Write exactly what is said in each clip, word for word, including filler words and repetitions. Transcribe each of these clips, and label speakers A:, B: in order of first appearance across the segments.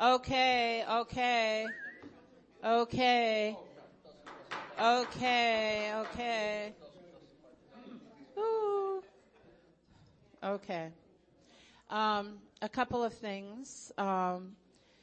A: Okay, okay, okay, okay, okay. Ooh. Okay. Um, a couple of things. Um,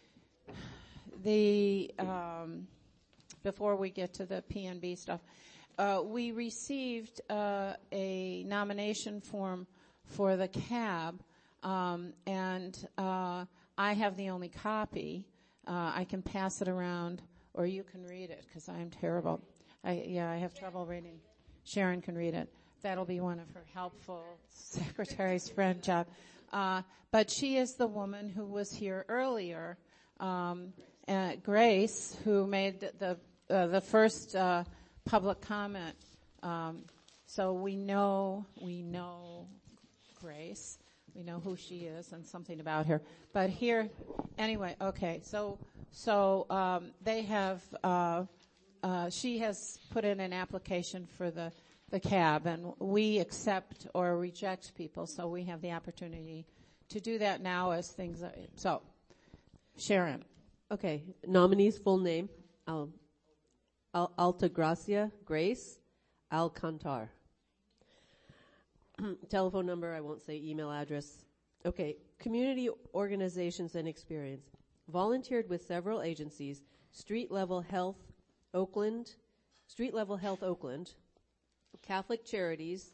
A: the um, before we get to the P N B stuff, uh, we received uh, a nomination form for the cab, um, and uh, I have the only copy. Uh, I can pass it around, or you can read it because I am terrible. I, yeah, I have trouble reading. Sharon can read it. That'll be one of her helpful secretary's friend job. Uh, but she is the woman who was here earlier, um, uh, Grace, who made the uh, the first uh, public comment. Um, so we know we know Grace. We know who she is and something about her. But here, anyway, okay. So so um, they have. Uh, uh, she has put in an application for the. the cab, and we accept or reject people, so we have the opportunity to do that now as things are. So, Sharon.
B: Okay, nominee's full name, Al, Al, Altagracia Grace Alcantar. Telephone number, I won't say, email address. Okay, community organizations and experience. Volunteered with several agencies, Street Level Health Oakland, Street Level Health Oakland, Catholic Charities,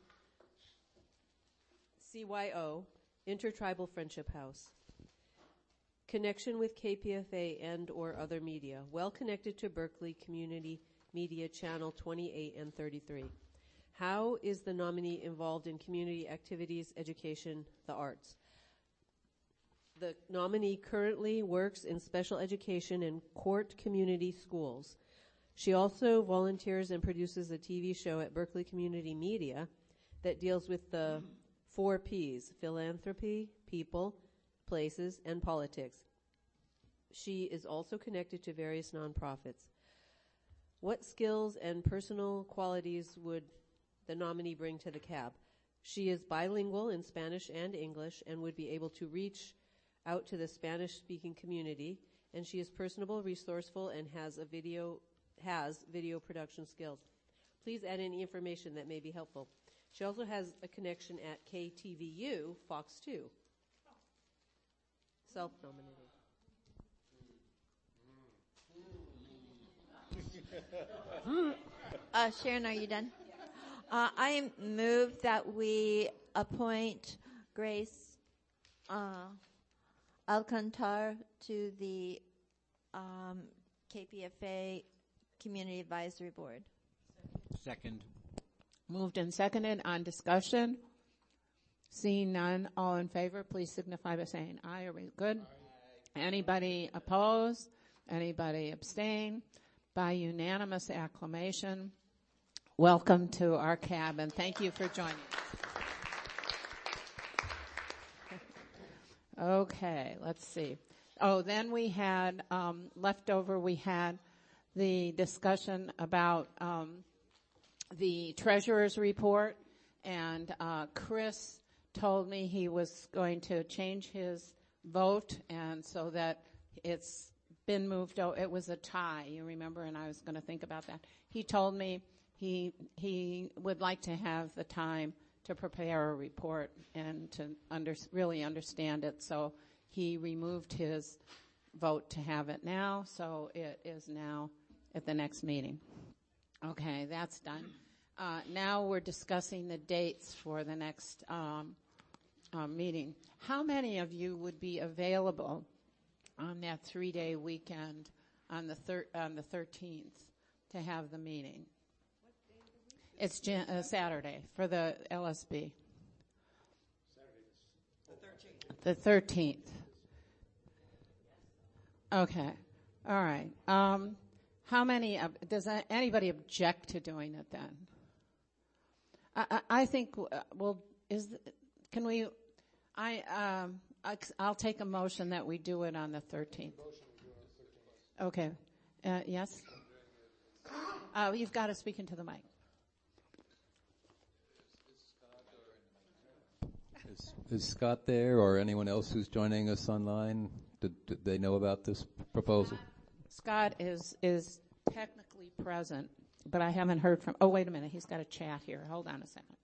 B: C Y O, Intertribal Friendship House. Connection with K P F A and or other media. Well connected to Berkeley Community Media Channel twenty-eight and thirty-three. How is the nominee involved in community activities, education, the arts? The nominee currently works in special education and court community schools. She also volunteers and produces a T V show at Berkeley Community Media that deals with the four P's: philanthropy, people, places, and politics. She is also connected to various nonprofits. What skills and personal qualities would the nominee bring to the cab? She is bilingual in Spanish and English and would be able to reach out to the Spanish-speaking community, and she is personable, resourceful, and has a video has video production skills. Please add any information that may be helpful. She also has a connection at K T V U, Fox two. Self-nominated.
C: uh, Sharon, are you done? Uh, I move that we appoint Grace uh, Alcantar to the um, K P F A Community Advisory Board.
D: Second.
A: Moved and seconded on discussion. Seeing none, all in favor, please signify by saying aye. Are we good? Aye. Anybody opposed? Anybody abstain? By unanimous acclamation, welcome to our cab, and thank you for joining us. Okay, let's see. Oh, then we had, um, left over, we had the discussion about um, the treasurer's report, and uh, Chris told me he was going to change his vote, and so that it's been moved. Oh, it was a tie, you remember, and I was going to think about that. He told me he he would like to have the time to prepare a report and to under, really understand it, so he removed his vote to have it now, so it is now at the next meeting. Okay, that's done. Uh, now we're discussing the dates for the next um, uh, meeting. How many of you would be available on that three-day weekend on the thir- on the thirteenth to have the meeting? It's Jan- uh, Saturday for the L S B. Saturday, the thirteenth. The thirteenth. Okay. All right. Um, how many? Uh, does anybody object to doing it then? I, I, I think. Uh, well, is can we? I um. I'll take a motion that we do it on the thirteenth. Okay. Uh, yes? Uh, you've got to speak into the mic.
E: Is, is Scott there or anyone else who's joining us online?
D: Did, did they know about this proposal?
A: Scott is is technically present, but I haven't heard from. Oh, wait a minute. He's got a chat here. Hold on a second.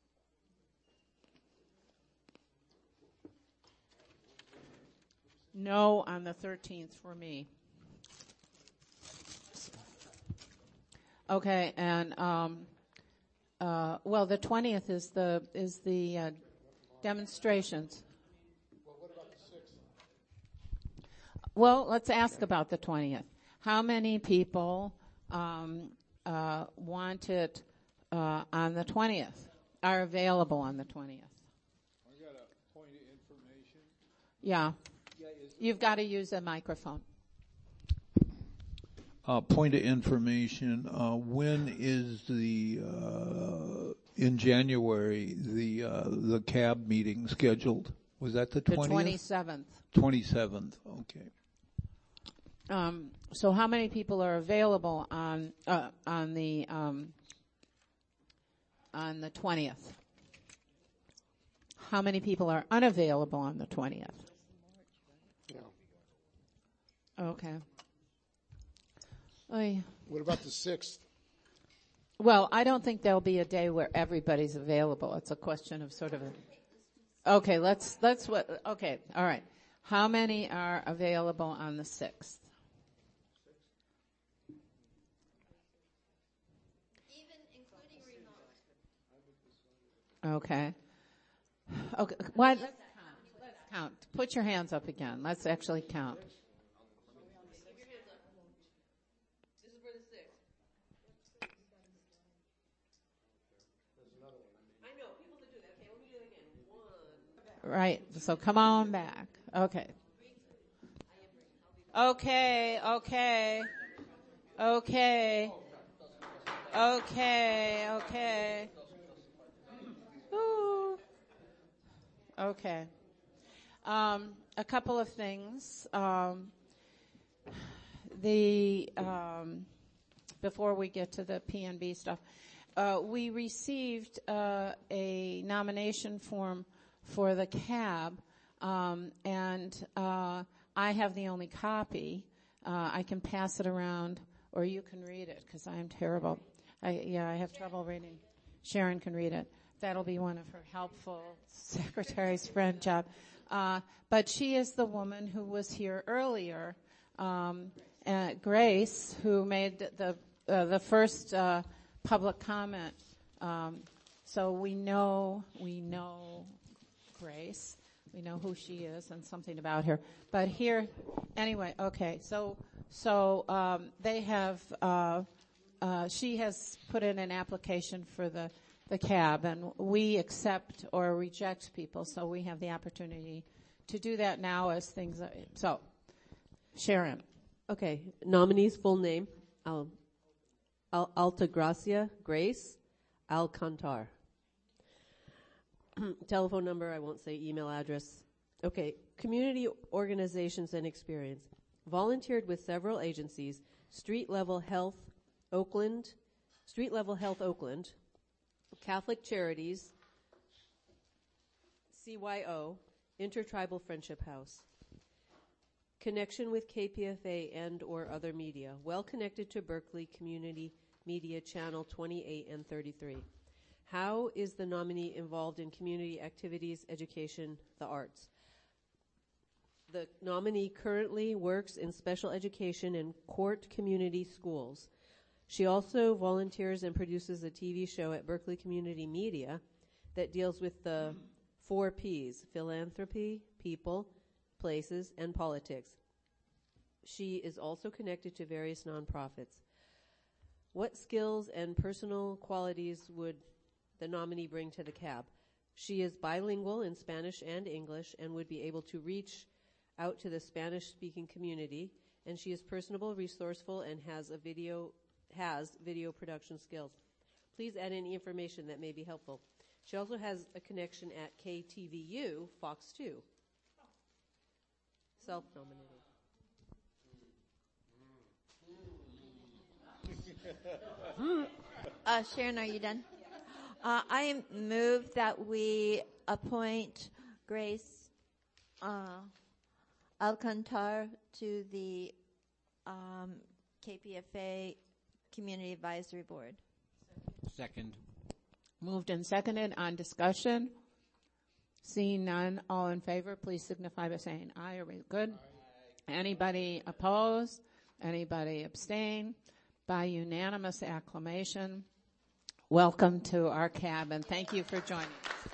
A: No on the thirteenth for me. Okay, and um, uh, well, the twentieth is the is the uh, demonstrations.
E: Well, what about the sixth?
A: Well, let's ask about the twentieth. How many people um, uh, want it uh, on the twentieth? Are available on the twentieth?
E: I got a point of information.
A: Yeah. You've got to use a microphone.
E: Uh, point of information, uh, when is the, uh, in January, the, uh, the C A B meeting scheduled? Was that the
A: The
E: twentieth?
A: twenty-seventh.
E: twenty-seventh, okay.
A: Um, so how many people are available on uh, on the um, on the twentieth? How many people are unavailable on the twentieth? Okay. Oy.
F: What about the sixth?
A: Well, I don't think there'll be a day where everybody's available. It's a question of sort of a. Okay, let's let's what. Okay, all right. How many are available on the sixth?
C: Even including remote.
A: Okay. Okay. What? Let's count. Let's count. Put your hands up again. Let's actually count. Right. So come on back. Okay. Okay. Okay. Okay. Okay. Okay. Ooh. Okay. Um, a couple of things. Um, the um, before we get to the P N B stuff, uh, we received uh, a nomination form for the C A B, um, and uh, I have the only copy. Uh, I can pass it around, or you can read it, because I am terrible. I, yeah, I have trouble reading. Sharon can read it. That'll be one of her helpful secretary's friend job. Uh, but she is the woman who was here earlier, um, uh, Grace, who made the uh, the first uh, public comment. Um, so we know we know. Grace. We know who she is and something about her. But here, anyway, okay, so so um, they have, uh, uh, she has put in an application for the, the C A B, and we accept or reject people, so we have the opportunity to do that now as things are. So, Sharon.
B: Okay, nominee's full name, Al, Al, Altagracia Grace Alcantar. Telephone number, I won't say email address. Okay, community organizations and experience. Volunteered with several agencies, Street Level Health Oakland, Street Level Health Oakland, Catholic Charities, C Y O, Intertribal Friendship House. Connection with K P F A and or other media. Well connected to Berkeley Community Media Channel twenty-eight and thirty-three. How is the nominee involved in community activities, education, the arts? The nominee currently works in special education in Court Community Schools. She also volunteers and produces a T V show at Berkeley Community Media that deals with the four P's: philanthropy, people, places, and politics. She is also connected to various nonprofits. What skills and personal qualities would the nominee bring to the C A B? She is bilingual in Spanish and English and would be able to reach out to the Spanish-speaking community, and she is personable, resourceful, and has a video has video production skills. Please add any information that may be helpful. She also has a connection at K T V U, Fox two. Self-nominated.
C: Uh, Sharon, are you done? Uh, I move that we appoint Grace uh, Alcantar to the um, K P F A Community Advisory Board.
F: Second.
A: Moved and seconded on discussion. Seeing none, all in favor, please signify by saying aye. Are we good? Aye. Anybody opposed? Anybody abstain? By unanimous acclamation, welcome to our cab, and thank you for joining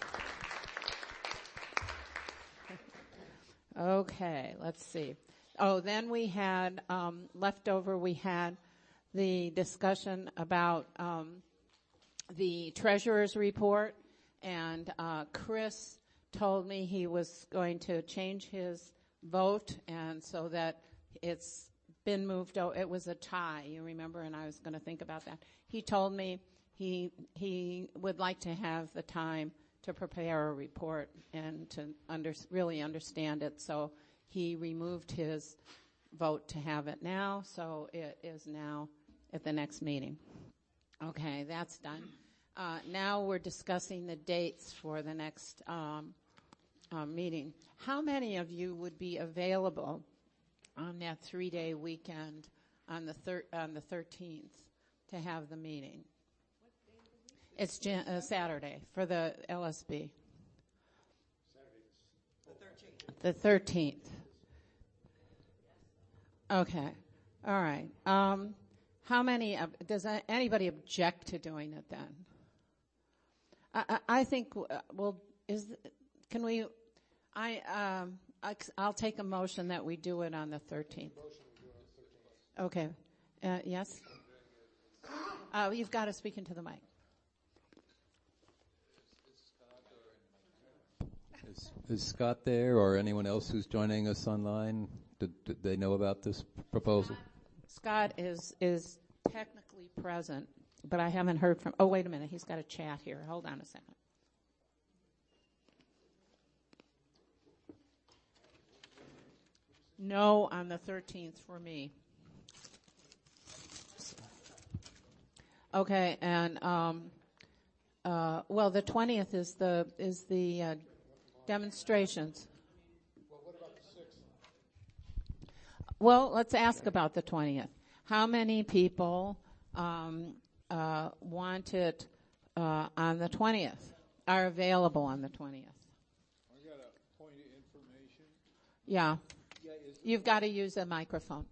A: us. Okay, let's see. Oh, then we had um, left over, we had the discussion about um, the treasurer's report, and uh, Chris told me he was going to change his vote, and so that it's been moved. Oh, it was a tie, you remember, and I was going to think about that. He told me he he would like to have the time to prepare a report and to under, really understand it. So he removed his vote to have it now. So it is now at the next meeting. Okay, that's done. Uh, now we're discussing the dates for the next um, uh, meeting. How many of you would be available on that three-day weekend on the thir- on the thirteenth to have the meeting? It's Jan- uh, Saturday for the L S B. The thirteenth. Okay. All right. Um, how many? Uh, does uh, anybody object to doing it then? I, I, I think. Uh, well, is can we? I. Um, I'll take a motion that we do it on the thirteenth. Okay. Uh, yes? Uh, you've got to speak into the mic.
D: Is, is Scott there or anyone else who's joining us online? Did, did they know about this proposal?
A: Scott is, is technically present, but I haven't heard from, oh, wait a minute. He's got a chat here. Hold on a second. No on the thirteenth for me. Okay, and um, uh, well, the twentieth is the is the uh, demonstrations.
G: Well, what about the sixth?
A: Well, let's ask about the twentieth. How many people um, uh, want it uh, on the twentieth? Are available on the twentieth?
G: I got a point of information.
A: Yeah. You've got to use a microphone.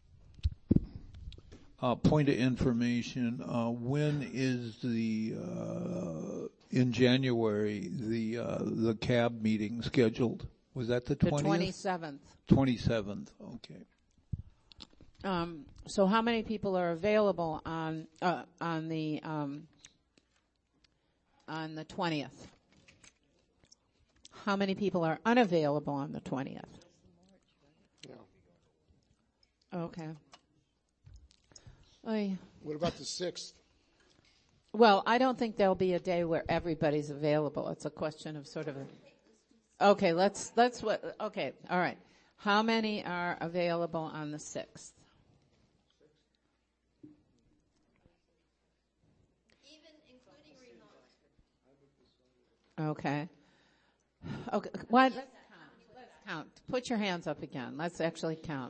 E: Uh, point of information, uh, when is the, uh, in January, the, uh, the cab meeting scheduled? Was that the twentieth?
A: The twenty-seventh.
E: twenty-seventh, okay.
A: Um, so how many people are available on, uh, on the, um, on the twentieth? How many people are unavailable on the twentieth? Okay. Oy.
G: What about the sixth?
A: Well, I don't think there'll be a day where everybody's available. It's a question of sort of a, okay, let's, let's what, okay, all right. How many are available on the sixth?
C: Even including remote.
A: Okay. Okay. What? Let's count. Let's count. Put your hands up again. Let's actually count.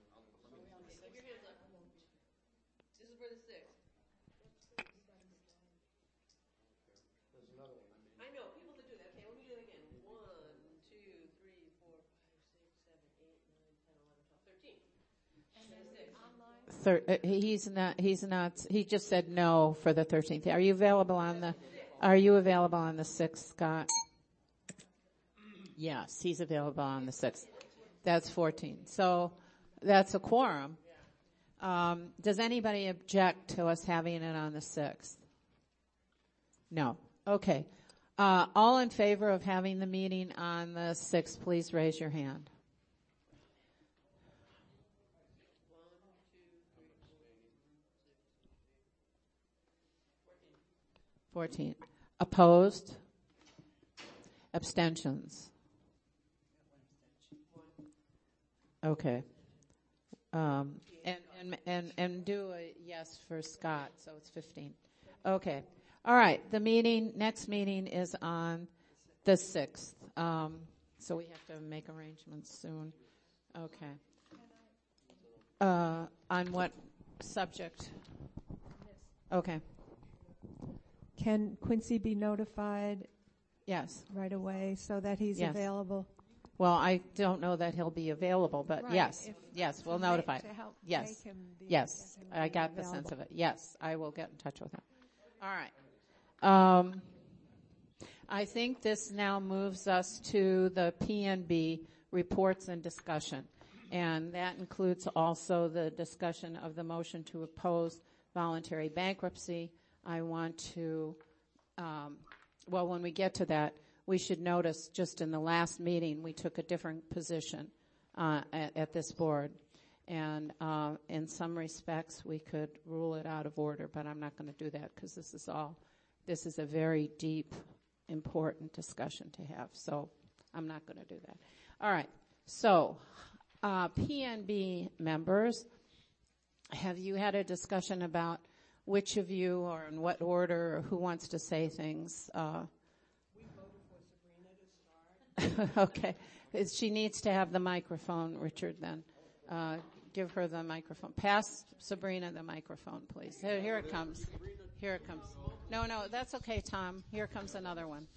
A: Thir- uh, he's not, he's not, he just said no for the thirteenth. Are you available on the, are you available on the sixth, Scott? Yes, he's available on the sixth. That's fourteen. So that's a quorum. Um, does anybody object to us having it on the sixth? No. Okay. Uh, all in favor of having the meeting on the sixth, please raise your hand. fourteen. Opposed? Abstentions? Okay. Um, and, and, and, and do a yes for Scott, so it's fifteen. Okay. All right. The meeting, next meeting is on the sixth. Um, so we have to make arrangements soon. Okay. Uh, on what subject? Okay.
F: Can Quincy be notified
A: Yes.
F: right away so that he's
A: Yes.
F: available?
A: Well, I don't know that he'll be available, but
F: Right,
A: yes,
F: if-
A: yes, we'll
F: to ma-
A: notify.
F: to help
A: Yes,
F: make him be-
A: yes,
F: get him
A: I
F: being
A: got the sense
F: available.
A: of it. Yes, I will get in touch with him. All right. Um, I think this now moves us to the P N B reports and discussion. And that includes also the discussion of the motion to oppose voluntary bankruptcy. I want to, um, well, when we get to that, we should notice just in the last meeting, we took a different position uh, at, at this board. And uh, in some respects, we could rule it out of order, but I'm not going to do that because this is all, this is a very deep, important discussion to have. So I'm not going to do that. All right. So uh, P N B members, have you had a discussion about which of you or in what order or who wants to say things? Uh, we voted for Sabrina to start. Okay. It's, she needs to have the microphone, Richard, then. Uh, give her the microphone. Pass Sabrina the microphone, please. Here, here it comes. Here it comes. No, no, that's okay, Tom. Here comes another one.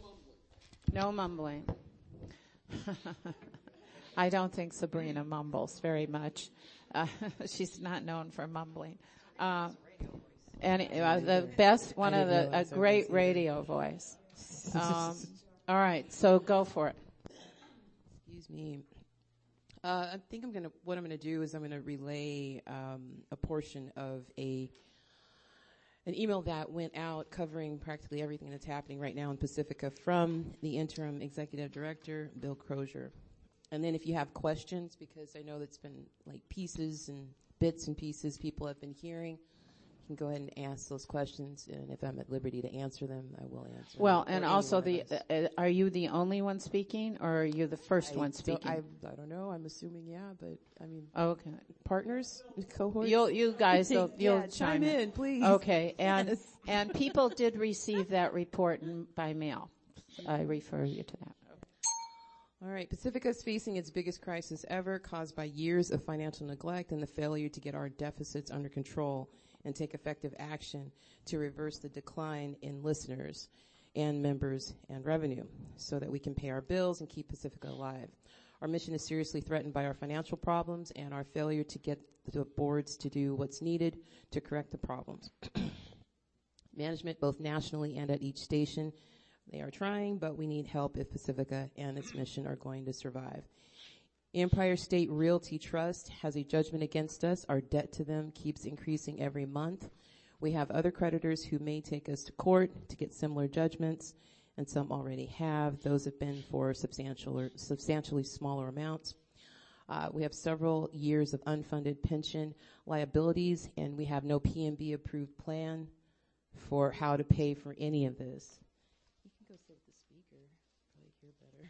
A: No mumbling. No mumbling. I don't think Sabrina mumbles very much. Uh, she's not known for mumbling. Uh, and uh, the best, one of the, a great radio voice. Um, all right, so go for it.
H: Excuse me. Uh, I think I'm gonna. What I'm gonna do is I'm gonna relay um, a portion of a an email that went out covering practically everything that's happening right now in Pacifica from the interim executive director, Bill Crozier. And then if you have questions, because I know that's been like pieces and bits and pieces people have been hearing, you can go ahead and ask those questions. And if I'm at liberty to answer them, I will answer
A: Well,
H: them.
A: and
H: Or
A: also
H: anyone
A: the,
H: of us.
A: uh, uh, are you the only one speaking or are you the first
H: I
A: one
H: don't-
A: speaking?
H: I, I don't know. I'm assuming, yeah, but I mean,
A: Okay.
H: partners, cohorts.
A: You'll, you guys, will, you'll
H: Yeah, chime in, please.
A: Okay, and
H: Yes.
A: and people did receive that report in, by mail. I refer you to that.
H: All right. Pacifica is facing its biggest crisis ever, caused by years of financial neglect and the failure to get our deficits under control and take effective action to reverse the decline in listeners and members and revenue so that we can pay our bills and keep Pacifica alive. Our mission is seriously threatened by our financial problems and our failure to get the boards to do what's needed to correct the problems. Management, both nationally and at each station, they are trying, but we need help if Pacifica and its mission are going to survive. Empire State Realty Trust has a judgment against us. Our debt to them keeps increasing every month. We have other creditors who may take us to court to get similar judgments, and some already have. Those have been for substantial or substantially smaller amounts. Uh, we have several years of unfunded pension liabilities, and we have no P N B approved plan for how to pay for any of this. You can go sit with the speaker, probably hear better.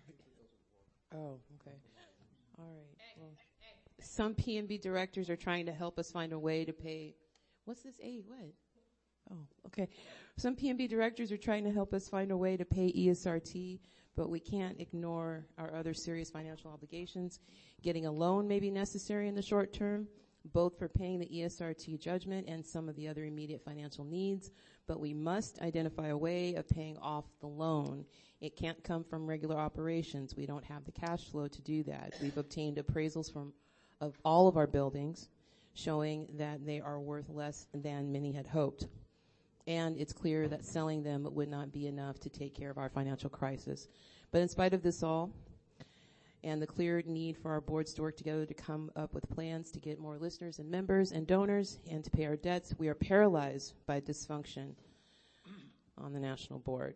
H: Oh, okay. All right. Well, some P N B directors are trying to help us find a way to pay. What's this? A what? Oh, okay. Some P N B directors are trying to help us find a way to pay E S R T, but we can't ignore our other serious financial obligations. Getting a loan may be necessary in the short term, both for paying the E S R T judgment and some of the other immediate financial needs, but we must identify a way of paying off the loan. It can't come from regular operations. We don't have the cash flow to do that. We've obtained appraisals from of all of our buildings showing that they are worth less than many had hoped. And it's clear that selling them would not be enough to take care of our financial crisis. But in spite of this all, and the clear need for our boards to work together to come up with plans to get more listeners and members and donors and to pay our debts, we are paralyzed by dysfunction on the national board.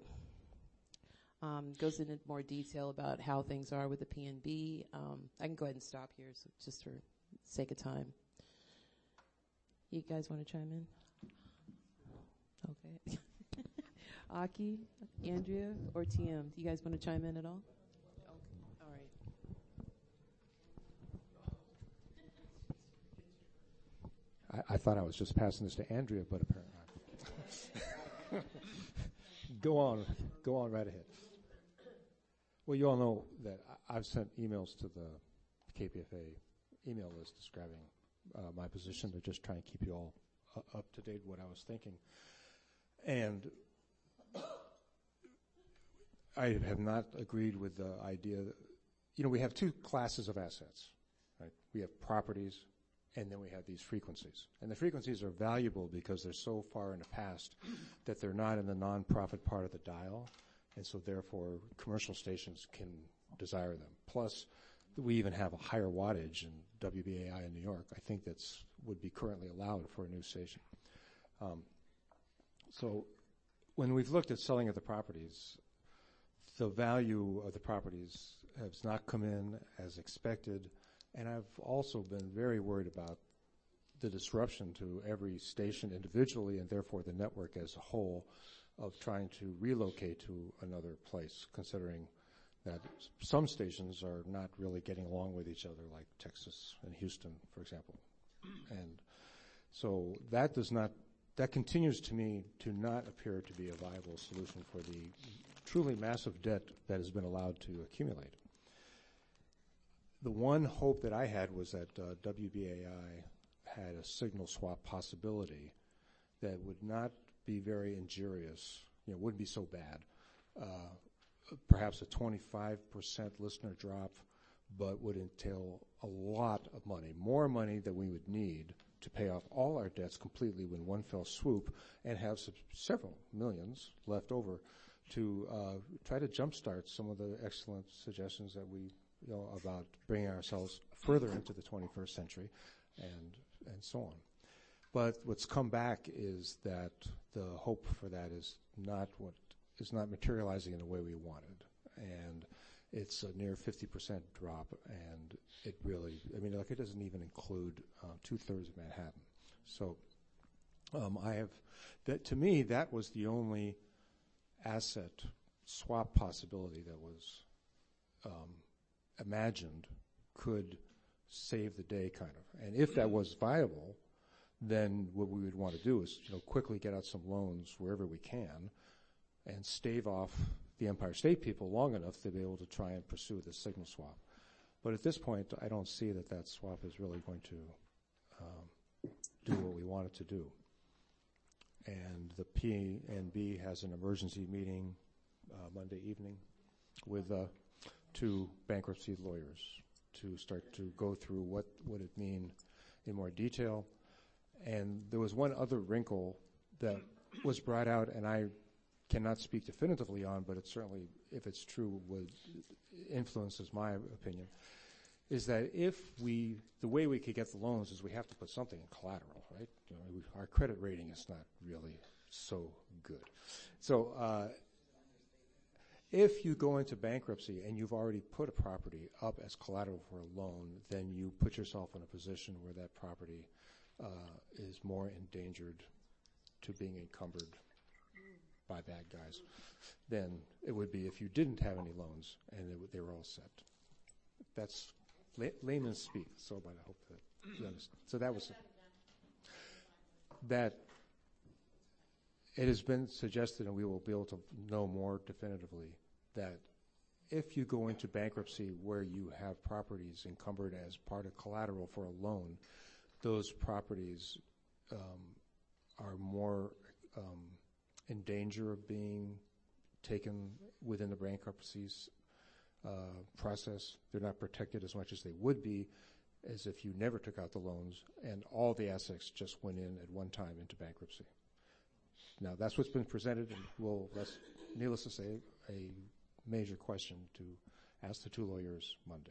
H: Um, goes into more detail about how things are with the P N B. Um, I can go ahead and stop here, so just for sake of time. You guys want to chime in? Okay. Aki, Andrea, or T M? Do you guys want to chime in at all? Okay. All right.
I: I, I thought I was just passing this to Andrea, but apparently not. Go on. Go on right ahead. Well, you all know that I, I've sent emails to the K P F A email list describing uh, my position to just try and keep you all uh, up to date what I was thinking. And I have not agreed with the idea that, you know, we have two classes of assets, right? We have properties, and then we have these frequencies. And the frequencies are valuable because they're so far in the past that they're not in the nonprofit part of the dial, and so therefore commercial stations can desire them. Plus, we even have a higher wattage in W B A I in New York. I think that's would be currently allowed for a new station. Um, so when we've looked at selling of the properties, the value of the properties has not come in as expected, and I've also been very worried about the disruption to every station individually and therefore the network as a whole of trying to relocate to another place, considering that some stations are not really getting along with each other, like Texas and Houston, for example. And so that does not, that continues to me to not appear to be a viable solution for the truly massive debt that has been allowed to accumulate. The one hope that I had was that uh, W B A I had a signal swap possibility that would not be very injurious, you know, wouldn't be so bad. Uh, perhaps a twenty-five percent listener drop, but would entail a lot of money, more money than we would need to pay off all our debts completely in one fell swoop and have sub- several millions left over to uh, try to jumpstart some of the excellent suggestions that we, you know, about bringing ourselves further into the twenty-first century and and so on. But what's come back is that the hope for that is not what is not materializing in the way we wanted. And it's a near fifty percent drop, and it really, I mean, like it doesn't even include uh, two-thirds of Manhattan. So um, I have, that to me, that was the only asset swap possibility that was um, imagined could save the day, kind of. And if that was viable, then what we would want to do is, you know, quickly get out some loans wherever we can and stave off the Empire State people long enough to be able to try and pursue the signal swap. But at this point, I don't see that that swap is really going to um, do what we want it to do. And the P N B has an emergency meeting uh, Monday evening with uh, two bankruptcy lawyers to start to go through what would it mean in more detail. And there was one other wrinkle that was brought out, and I cannot speak definitively on, but it certainly, if it's true, would influences my opinion, is that if we, the way we could get the loans is we have to put something in collateral, right? You know, we, our credit rating is not really so good. So uh, if you go into bankruptcy and you've already put a property up as collateral for a loan, then you put yourself in a position where that property uh, is more endangered to being encumbered by bad guys than it would be if you didn't have any loans and it w- they were all set. That's la- layman's speak, so I hope that you understand. So that was that. It has been suggested, and we will be able to know more definitively, that if you go into bankruptcy where you have properties encumbered as part of collateral for a loan, those properties um, are more um, in danger of being taken within the bankruptcy uh, process. They're not protected as much as they would be as if you never took out the loans and all the assets just went in at one time into bankruptcy. Now, that's what's been presented, and will, that's, needless to say, a major question to ask the two lawyers Monday.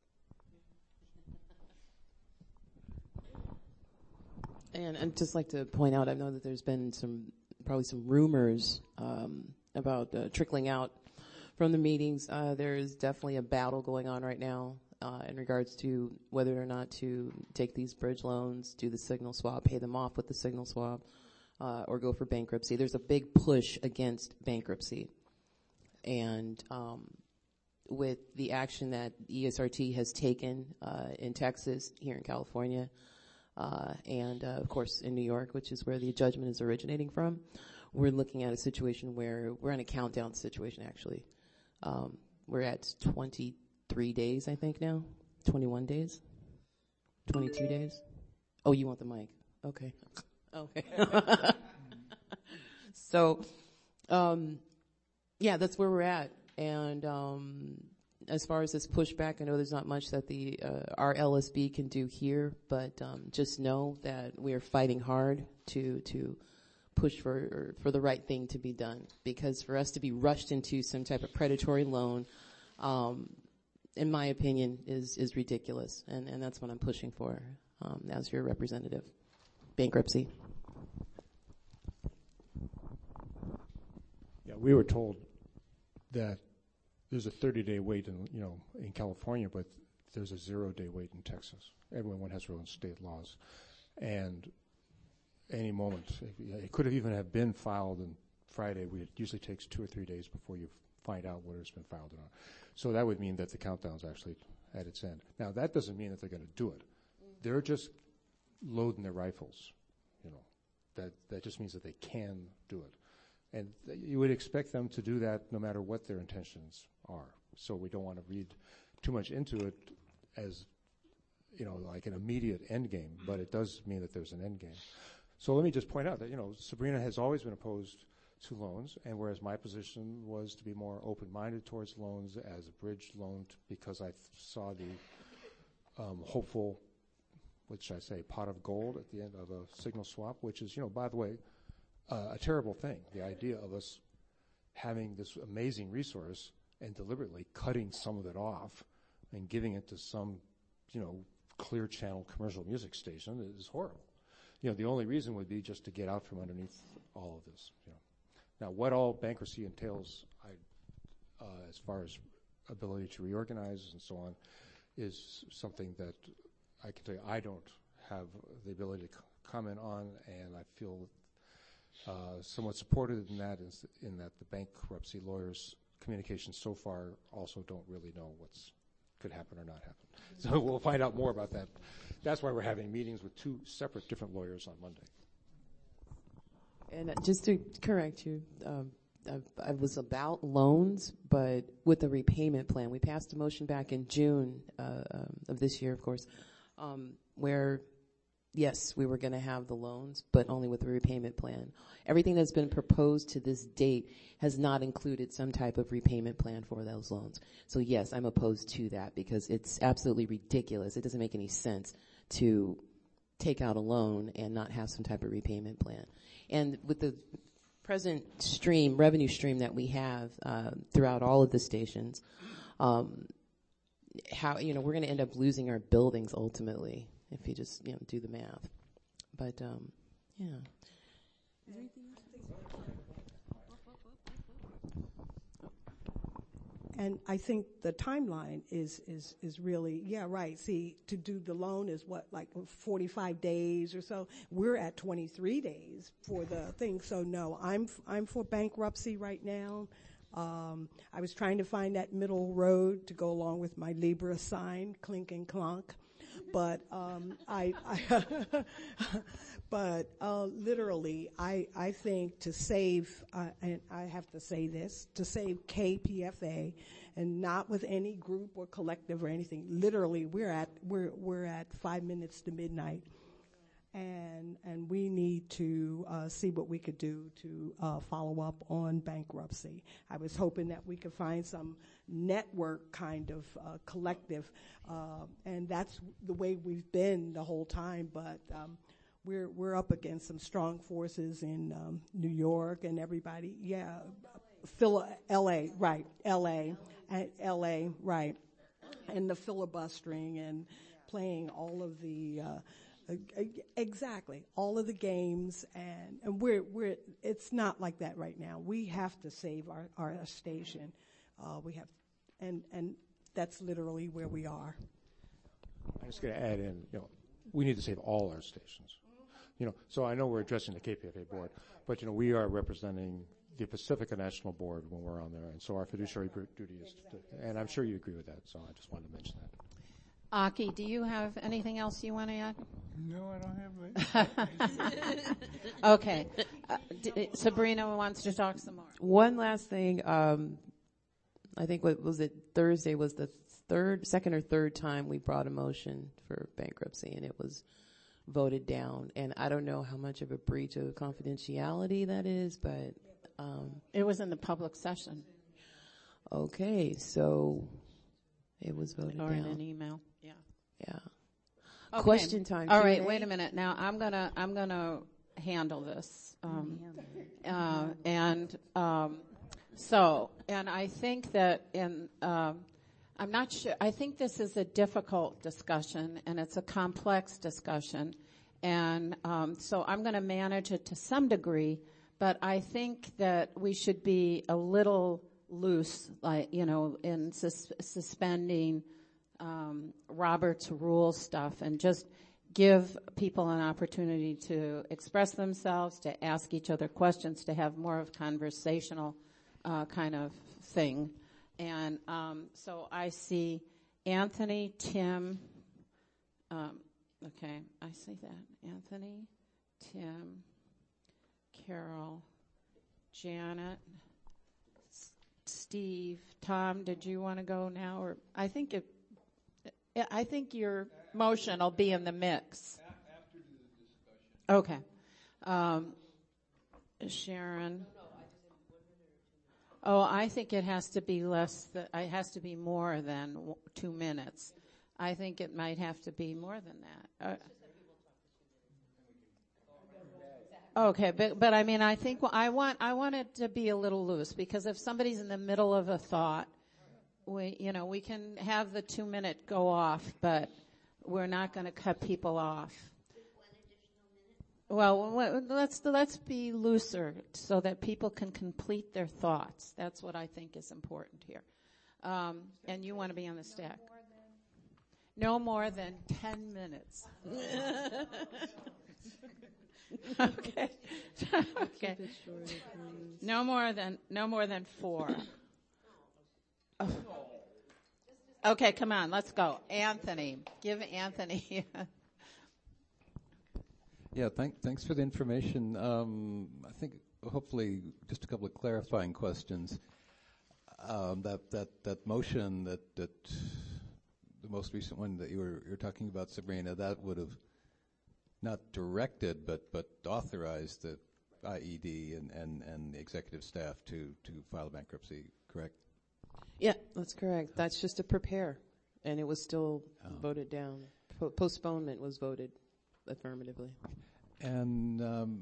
H: And I'd just like to point out, I know that there's been some, probably some rumors um, about uh, trickling out from the meetings. Uh, there is definitely a battle going on right now uh, in regards to whether or not to take these bridge loans, do the signal swap, pay them off with the signal swap, uh, or go for bankruptcy. There's a big push against bankruptcy. And um, with the action that E S R T has taken uh, in Texas, here in California, Uh, and, uh, of course, in New York, which is where the judgment is originating from, we're looking at a situation where we're in a countdown situation, actually. Um, we're at twenty-three days, I think, now, twenty-one days? twenty-two days? Oh, you want the mic? Okay. Okay. So, um, yeah, that's where we're at. And um, as far as this pushback, I know there's not much that the uh, our L S B can do here, but um, just know that we are fighting hard to to push for for the right thing to be done. Because for us to be rushed into some type of predatory loan, um, in my opinion, is is ridiculous, and and that's what I'm pushing for um, as your representative. Bankruptcy.
I: Yeah, we were told that there's a thirty-day wait in, you know, in California, but there's a zero-day wait in Texas. Everyone has their own state laws. And any moment, it could have even have been filed on Friday. We, it usually takes two or three days before you find out whether it's been filed or not. So that would mean that the countdown's actually at its end. Now, that doesn't mean that they're going to do it. They're just loading their rifles, you know. That that just means that they can do it. And th- you would expect them to do that no matter what their intentions are. So we don't want to read too much into it as, you know, like an immediate end game, but it does mean that there's an end game. So let me just point out that, you know, Sabrina has always been opposed to loans, and whereas my position was to be more open-minded towards loans as a bridge loan t- because I th- saw the um, hopeful, what should I say, pot of gold at the end of a signal swap, which is, you know, by the way, uh, a terrible thing. The idea of us having this amazing resource and deliberately cutting some of it off and giving it to some, you know, clear channel commercial music station is horrible. You know, the only reason would be just to get out from underneath all of this. You know. Now, what all bankruptcy entails, I, uh, as far as ability to reorganize and so on, is something that I can tell you I don't have the ability to c- comment on, and I feel uh, somewhat supported in that, is in that the bankruptcy lawyers' communications so far also don't really know what's could happen or not happen. So we'll find out more about that. That's why we're having meetings with two separate different lawyers on Monday.
H: And uh, just to correct you, um, I, I was about loans, but with a repayment plan. We passed a motion back in June uh, um, of this year, of course, um, where, yes, we were going to have the loans, but only with a repayment plan. Everything that's been proposed to this date has not included some type of repayment plan for those loans. So, yes, I'm opposed to that because it's absolutely ridiculous. It doesn't make any sense to take out a loan and not have some type of repayment plan. And with the present stream, revenue stream that we have uh, throughout all of the stations, um, how, you know, we're going to end up losing our buildings ultimately if you just, you know, do the math. But, um, yeah. Is there anything else?
J: And I think the timeline is, is, is really, yeah, right. See, to do the loan is what, like forty-five days or so. We're at twenty-three days for the thing. So no, I'm, I'm for bankruptcy right now. Um, I was trying to find that middle road to go along with my Libra sign, clink and clonk. But, um, I, I but, uh, literally, I, I think to save, uh, and I have to say this, to save K P F A, and not with any group or collective or anything. Literally, we're at, we're, we're at five minutes to midnight. And, and we need to, uh, see what we could do to, uh, follow up on bankruptcy. I was hoping that we could find some network kind of, uh, collective, uh, and that's the way we've been the whole time, but, um, we're, we're up against some strong forces in, um, New York and everybody, yeah, Phil, L A, right, L A, and L A, right, and the filibustering and playing all of the, uh, Uh, exactly. All of the games, and, and we're, we're, it's not like that right now. We have to save our, our station. Uh, we have, and, and that's literally where we are.
I: I'm just going to add in, you know, we need to save all our stations. You know, so I know we're addressing the K P F A board, but, you know, we are representing the Pacifica National Board when we're on there, and so our fiduciary duty is to, and I'm sure you agree with that, so I just wanted to mention that.
A: Aki, do you have anything else you want to add?
E: No, I don't have that.
A: Okay. Uh, d- Sabrina wants to talk some more.
H: One last thing. Um, I think what was it Thursday was the third, second or third time we brought a motion for bankruptcy, and it was voted down. And I don't know how much of a breach of confidentiality that is, but um,
A: It was in the public session
H: okay, so it was voted
A: or
H: down.
A: in an email. Yeah.
H: Yeah.
A: Okay.
H: Question time.
A: All
H: Q
A: right,
H: and A?
A: wait a minute. Now I'm gonna I'm gonna handle this. Um, uh, and um, so, and I think that in um, I'm not sure. I think this is a difficult discussion, and it's a complex discussion, and um, so I'm going to manage it to some degree. But I think that we should be a little loose, like you know, in sus- suspending um, Robert's rule stuff, and just give people an opportunity to express themselves, to ask each other questions, to have more of conversational uh, kind of thing. And um, so I see Anthony, Tim. Um, okay, I see that. Anthony, Tim, Carol, Janet, S- Steve, Tom. Did you want to go now, or I think it? I think your motion will be in the mix.
E: After the discussion.
A: Okay. Um, Sharon. Oh, I think it has to be less. Th- it has to be more than w- two minutes. I think it might have to be more than that. Uh, okay, but but I mean, I think w- I want I want it to be a little loose, because if somebody's in the middle of a thought, we you know we can have the two minute go off, but we're not going to cut people off. Well, w- let's let's be looser so that people can complete their thoughts. That's what I think is important here. Um, and you want to be on the stack. No more than ten minutes. Okay. Okay. No more than no more than four. Oh. Okay, come on, let's go. Anthony, give Anthony.
D: Yeah, thank, thanks for the information. Um, I think hopefully just a couple of clarifying questions. Um, that that that motion that that the most recent one that you were you're talking about, Sabrina, that would have not directed but but authorized the I E D and, and, and the executive staff to, to file bankruptcy, correct?
H: Yeah, that's correct. That's just to prepare, and it was still oh. voted down. Po- postponement was voted affirmatively.
D: And um,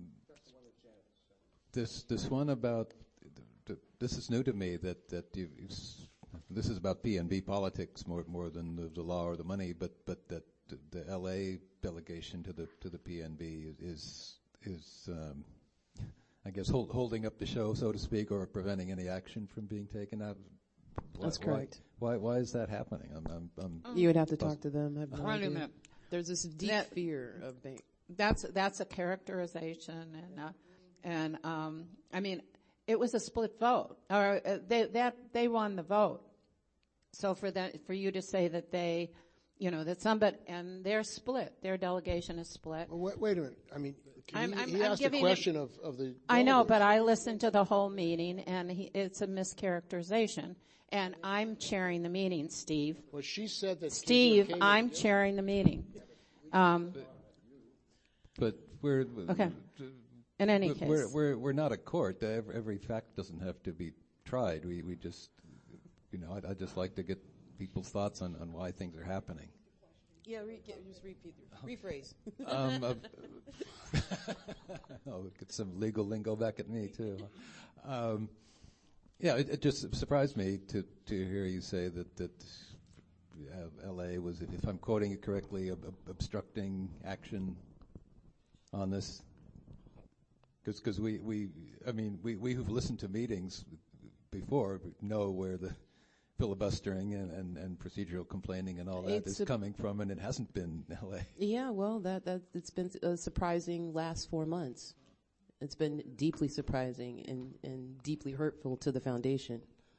D: this this one about th- this is new to me that that you, this is about P N B politics more more than the, the law or the money, but but that the, the L A delegation to the to the P N B is is um, I guess hold, holding up the show, so to speak, or preventing any action from being taken out. Why,
H: That's correct.
D: Why, why why is that happening? I'm, I'm, I'm
H: you would have to talk to them. I have no
A: Wait
H: idea.
A: a minute.
H: There's this deep
A: that,
H: fear of bank.
A: That's that's a characterization, and uh, and um, I mean, it was a split vote, or uh, they that they won the vote. So for that, for you to say that they, you know, that somebody and they're split, their delegation is split.
G: Well, wait, wait a minute. I mean, can
A: I'm,
G: he,
A: I'm,
G: he
A: I'm
G: asked a
A: giving
G: question
A: it,
G: of, of the
A: I know,
G: delegates.
A: but I listened to the whole meeting, and he, it's a mischaracterization. And I'm chairing the meeting, Steve.
G: Well, she said that.
A: Steve, I'm chairing the meeting. Um,
D: but, but we're
A: okay. In any
D: we're,
A: case,
D: we're we're we're not a court. Every, every fact doesn't have to be tried. We we just, you know, I, I just like to get people's thoughts on, on why things are happening.
H: Yeah, re- get, just repeat, rephrase.
D: um, uh, oh, get some legal lingo back at me too. Um, yeah, it, it just surprised me to to hear you say that that uh, L A was, if I'm quoting it correctly, ob- ob- obstructing action on this. Because we, we, I mean, we, we who've listened to meetings before know where the filibustering and, and, and procedural complaining and all that
H: It's
D: is
H: a-
D: coming from, and it hasn't been L A.
H: Yeah, well, that that it's been a surprising last four months. It's been deeply surprising and, and deeply hurtful to the foundation.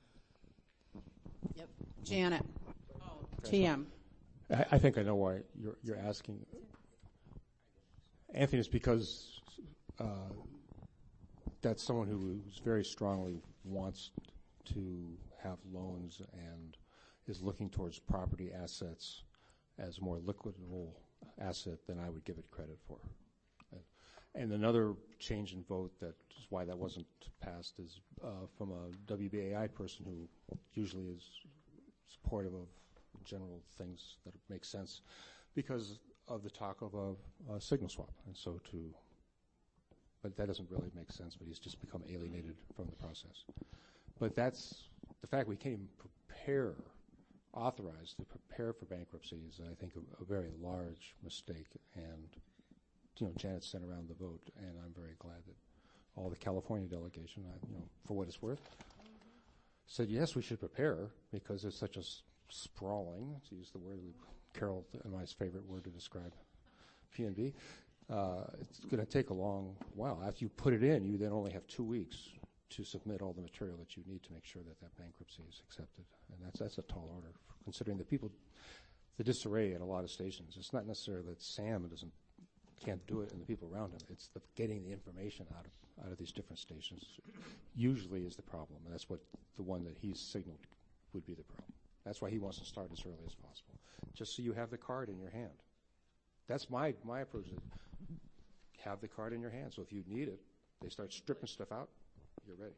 A: Yep. Janet. Oh, T M.
I: I, I think I know why you're you're asking. Anthony, it's because uh, that's someone who very strongly wants to have loans and is looking towards property assets as more liquidable asset than I would give it credit for. And another change in vote that is why that wasn't passed is uh, from a W B A I person who usually is supportive of general things that make sense because of the talk of a, a signal swap. And so to, but that doesn't really make sense, but he's just become alienated from the process. But that's, the fact we can't even prepare, authorize to prepare for bankruptcy is, I think, a, a very large mistake. And you know, Janet sent around the vote, and I'm very glad that all the California delegation, I, you know, for what it's worth, said yes, we should prepare because it's such a s- sprawling, to use the word, Carol and my favorite word to describe P N B. Uh, it's going to take a long while. After you put it in, you then only have two weeks to submit all the material that you need to make sure that that bankruptcy is accepted, and that's that's a tall order, considering the people, the disarray at a lot of stations. It's not necessarily that Sam doesn't. Can't do it, and the people around him. It's the getting the information out of out of these different stations usually is the problem, and that's what the one that he's signaled would be the problem. That's why he wants to start as early as possible, just so you have the card in your hand. That's my my approach. Is have the card in your hand, so if you need it, they start stripping stuff out, you're ready.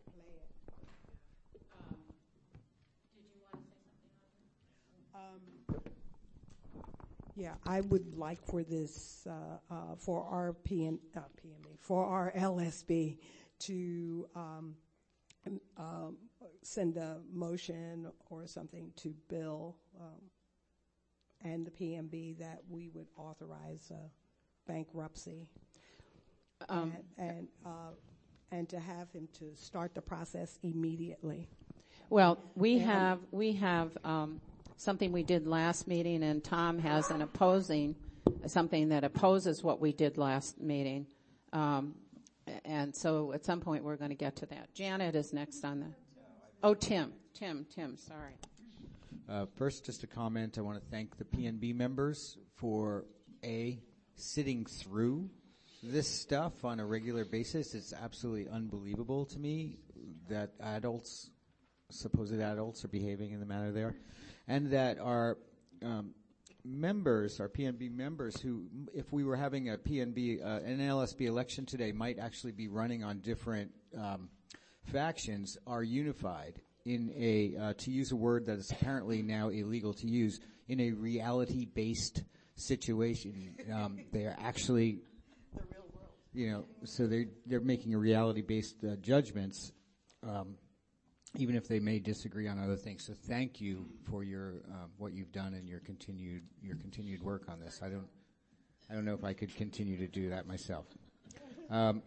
A: Um, did you want to say something?
J: Um, Yeah, I would like for this, uh, uh, for our P N, uh, P N B, for our L S B to um, um, send a motion or something to Bill um, and the P N B that we would authorize uh, bankruptcy
A: Um,
J: and and, uh, and to have him to start the process immediately.
A: Well, we
J: And-
A: have we have um, something we did last meeting, and Tom has an opposing something that opposes what we did last meeting, um, and so at some point we're going to get to that. Janet is next on the. Oh, Tim, Tim, Tim. Sorry.
K: Uh, first, just a comment. I want to thank the P N B members for a sitting through this stuff on a regular basis. It's absolutely unbelievable to me that adults, supposed adults, are behaving in the manner they are. And that our um, members, our P N B members, who, if we were having a P N B, uh, an L S B election today, might actually be running on different um, factions, are unified in a, uh, to use a word that is apparently now illegal to use, in a reality-based situation. Um, they are actually, the real world. You know, so they're they're making a reality-based uh, judgments. Um, even if they may disagree on other things. So thank you for your um, what you've done and your continued your continued work on this. I don't I don't know if I could continue to do that myself. Um,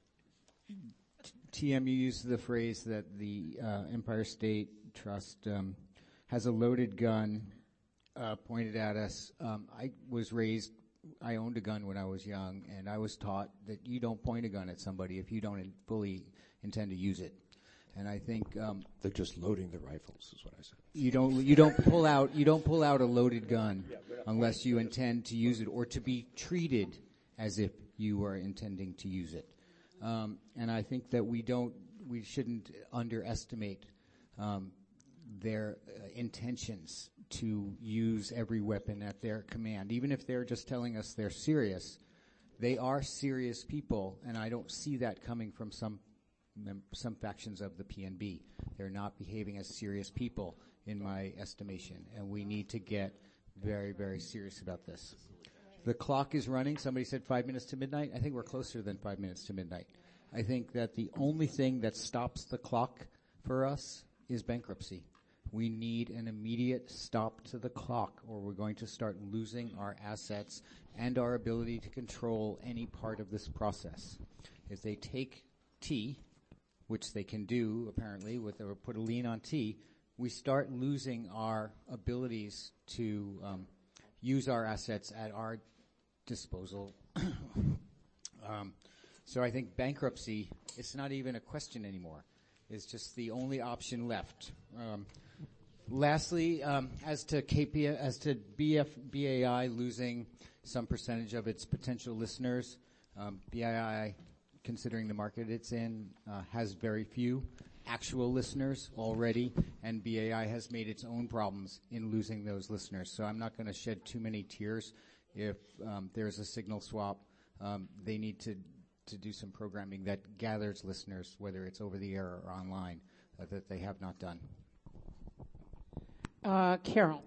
K: T M, you used the phrase that the uh, Empire State Trust um, has a loaded gun uh, pointed at us. Um, I was raised, I owned a gun when I was young, and I was taught that you don't point a gun at somebody if you don't in fully intend to use it. And I think um,
I: they're just loading the rifles, is what I said.
K: You don't you don't pull out you don't pull out a loaded gun unless you intend to use it or to be treated as if you are intending to use it. Um, and I think that we don't we shouldn't underestimate um, their uh, intentions to use every weapon at their command, even if they're just telling us they're serious. They are serious people, and I don't see that coming from some. Mem- some factions of the P N B. They're not behaving as serious people, in my estimation, and we need to get very, very serious about this. The clock is running. Somebody said five minutes to midnight. I think we're closer than five minutes to midnight. I think that the only thing that stops the clock for us is bankruptcy. We need an immediate stop to the clock, or we're going to start losing our assets and our ability to control any part of this process. If they take T, which they can do apparently, with or put a lien on T, we start losing our abilities to um, use our assets at our disposal. um, so I think bankruptcy, it's not even a question anymore. It's just the only option left. Um, lastly, um, as to K P, as to B F, B A I losing some percentage of its potential listeners, um, B A I, considering the market it's in, uh, has very few, actual listeners already, and B A I has made its own problems in losing those listeners. So I'm not going to shed too many tears. If um, there's a signal swap, um, they need to, to do some programming that gathers listeners, whether it's over the air or online, uh, that they have not done.
A: Uh, Carol.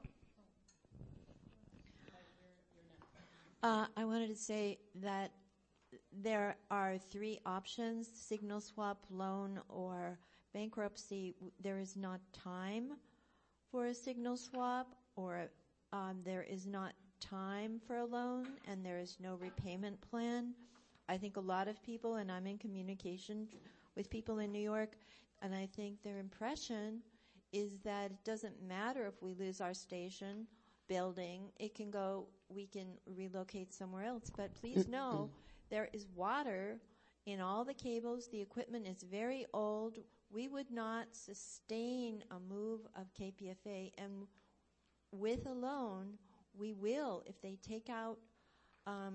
C: Uh, I wanted to say that there are three options: signal swap, loan, or bankruptcy. There is not time for a signal swap, or um, there is not time for a loan, and there is no repayment plan. I think a lot of people, and I'm in communication with people in New York, and I think their impression is that it doesn't matter if we lose our station building. It can go, we can relocate somewhere else. But please know, there is water in all the cables. The equipment is very old. We would not sustain a move of K P F A. And with a loan, we will, if they take out um,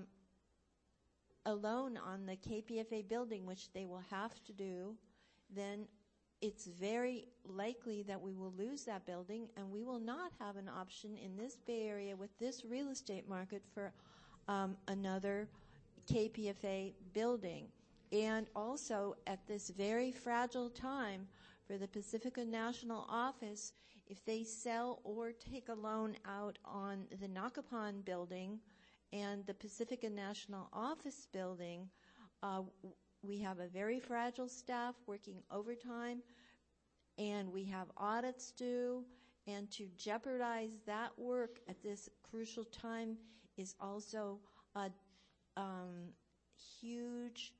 C: a loan on the K P F A building, which they will have to do, then it's very likely that we will lose that building, and we will not have an option in this Bay Area with this real estate market for um, another K P F A building. And also, at this very fragile time for the Pacifica National Office, if they sell or take a loan out on the Nakapan building and the Pacifica National Office building, uh, we have a very fragile staff working overtime, and we have audits due, and to jeopardize that work at this crucial time is also a um, huge,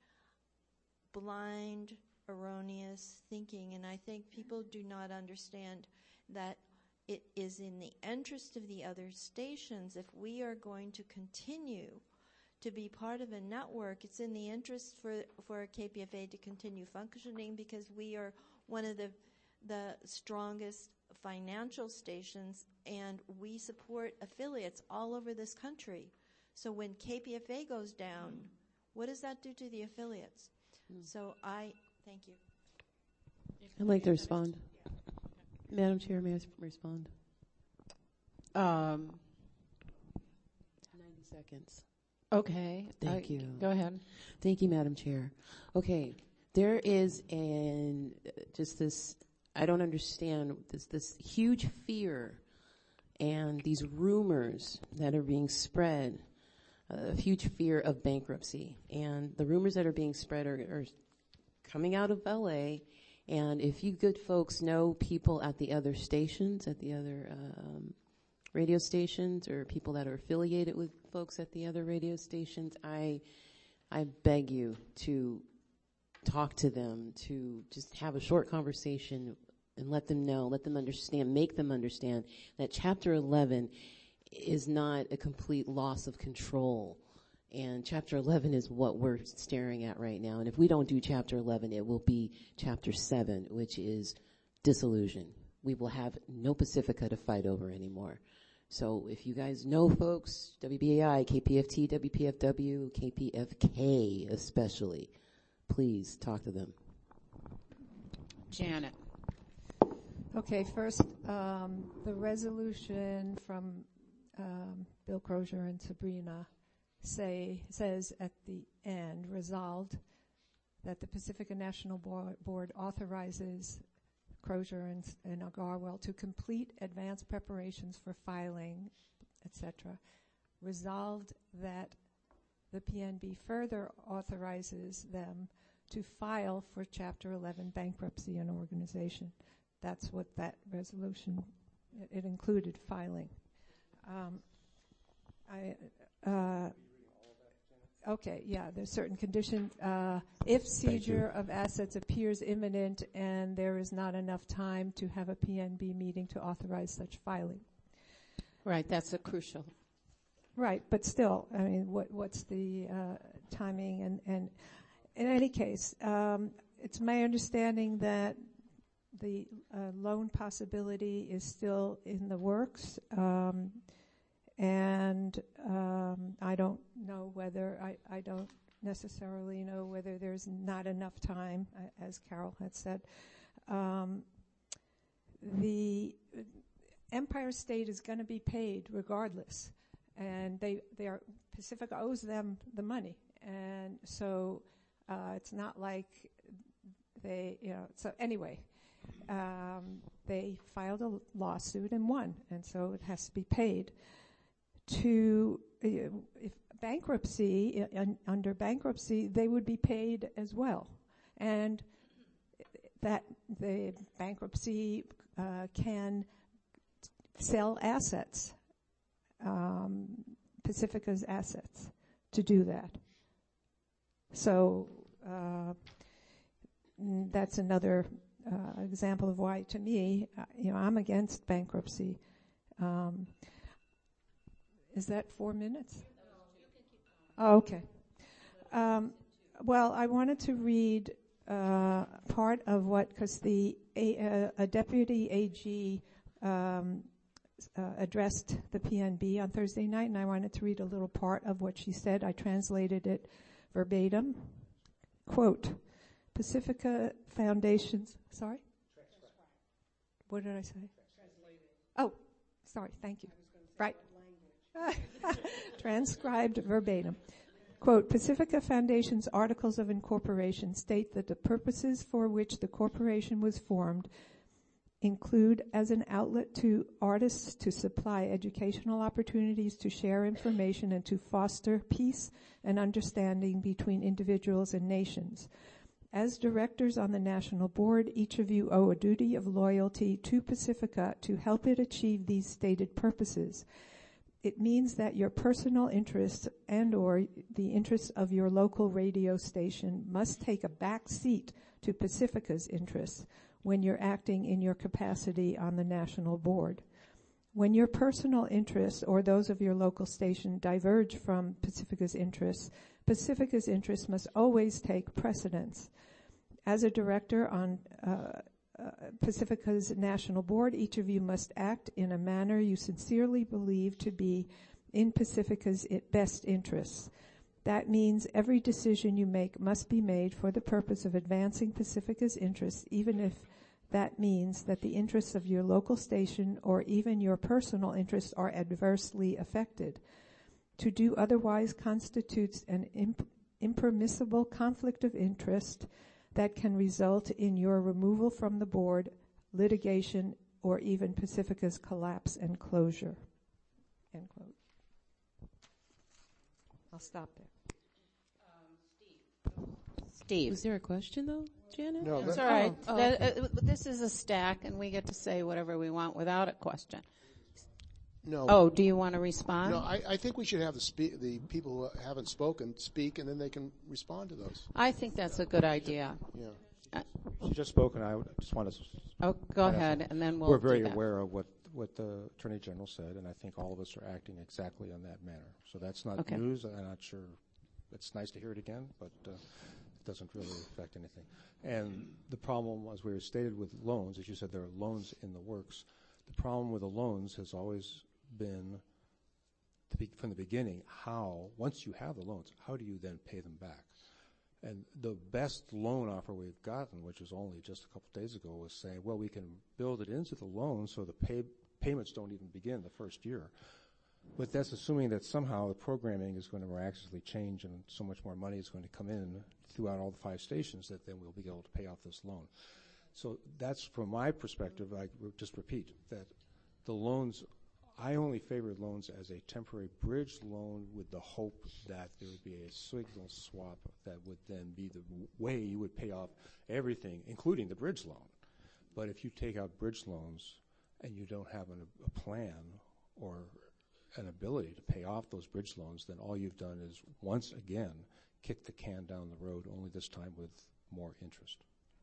C: blind, erroneous thinking. And I think people do not understand that it is in the interest of the other stations, if we are going to continue to be part of a network, it's in the interest for, for K P F A to continue functioning, because we are one of the, the strongest financial stations, and we support affiliates all over this country. So when K P F A goes down, mm. what does that do to the affiliates? Mm. So I, thank you.
B: I'd like to respond. Madam Chair, may I respond?
A: Um,
B: ninety seconds.
A: Okay.
B: Thank
A: uh,
B: you.
A: Go ahead.
B: Thank you, Madam Chair. Okay, there is an uh, just this. I don't understand this this huge fear and these rumors that are being spread. A uh, huge fear of bankruptcy, and the rumors that are being spread are, are coming out of L A. And if you good folks know people at the other stations, at the other um, radio stations, or people that are affiliated with folks at the other radio stations, I, I beg you to talk to them, to just have a short conversation and let them know, let them understand, make them understand that Chapter eleven is not a complete loss of control. And Chapter eleven is what we're staring at right now. And if we don't do Chapter eleven, it will be Chapter seven, which is disillusion. We will have no Pacifica to fight over anymore. So if you guys know folks, W B A I, K P F T, W P F W, K P F K especially, please talk to them.
A: Janet.
F: Okay, first, um, the resolution from um, Bill Crozier and Sabrina say says at the end, resolved, that the Pacifica National Board, Board authorizes Crozier and, and Agarwal to complete advanced preparations for filing, et cetera. Resolved that the P N B further authorizes them to file for Chapter eleven bankruptcy and organization. That's what that resolution, it, it included filing. Um, I, uh, okay, yeah, there's certain conditions. Uh, if seizure of assets appears imminent and there is not enough time to have a P N B meeting to authorize such filing.
A: Right, that's a crucial.
F: Right, but still, I mean, what, what's the uh, timing? And, and in any case, um, it's my understanding that the uh, loan possibility is still in the works. Um, and um, I don't know whether, I, I don't necessarily know whether there's not enough time, uh, as Carol had said. Um, the Empire State is going to be paid regardless, and they they are Pacifica owes them the money, and so uh, it's not like they you know. So anyway, um, they filed a lawsuit and won, and so it has to be paid. To uh, if bankruptcy uh, un, under bankruptcy, they would be paid as well, and that the bankruptcy uh, can sell assets, um, Pacifica's assets, to do that. So uh, that's another uh, example of why, to me, uh, you know, I'm against bankruptcy. Um, is that four minutes? Oh, okay. Um, well, I wanted to read uh, part of what, because the a, uh, a deputy A G um, uh, addressed the P N B on Thursday night, and I wanted to read a little part of what she said. I translated it verbatim. Quote, Pacifica Foundation's, sorry? What did I say? Oh, sorry, thank you. Right. Transcribed verbatim. Quote, Pacifica Foundation's Articles of Incorporation state that the purposes for which the corporation was formed include as an outlet to artists to supply educational opportunities, to share information, and to foster peace and understanding between individuals and nations. As directors on the national board, each of you owe a duty of loyalty to Pacifica to help it achieve these stated purposes. It means that your personal interests and or the interests of your local radio station must take a back seat to Pacifica's interests when you're acting in your capacity on the national board. When your personal interests or those of your local station diverge from Pacifica's interests, Pacifica's interests must always take precedence. As a director on uh, uh, Pacifica's national board, each of you must act in a manner you sincerely believe to be in Pacifica's I- best interests. That means every decision you make must be made for the purpose of advancing Pacifica's interests, even if that means that the interests of your local station or even your personal interests are adversely affected. To do otherwise constitutes an imp- impermissible conflict of interest that can result in your removal from the board, litigation, or even Pacifica's collapse and closure. End quote. I'll stop there.
A: Steve.
H: Was there a question, though, Janet?
G: No,
A: That's
G: that-
A: all right.
H: Oh, oh,
A: That-
H: okay.
A: uh, this is a stack, and we get to say whatever we want without a question.
G: No.
A: Oh, do you want to respond?
G: No, I, I think we should have the spe- the people who haven't spoken speak, and then they can respond to those.
A: I think that's a good idea.
G: Yeah.
I: She just spoke, and I just want to.
A: Oh, go ahead, and then we'll
I: We're very
A: do that.
I: aware of what, what the Attorney General said, and I think all of us are acting exactly in that manner. So that's not
A: Okay.
I: news. I'm not sure. It's nice to hear it again, but uh, it doesn't really affect anything. And the problem, as we stated with loans, as you said, there are loans in the works. The problem with the loans has always been, to be, from the beginning, how, once you have the loans, how do you then pay them back? And the best loan offer we've gotten, which was only just a couple of days ago, was saying, well, we can build it into the loan so the pay, payments don't even begin the first year. But that's assuming that somehow the programming is going to miraculously change and so much more money is going to come in throughout all the five stations that then we'll be able to pay off this loan. So that's, from my perspective, I just repeat, that the loans, I only favored loans as a temporary bridge loan with the hope that there would be a signal swap that would then be the way you would pay off everything, including the bridge loan. But if you take out bridge loans and you don't have an, a plan or an ability to pay off those bridge loans, then all you've done is once again kick the can down the road, only this time with more interest.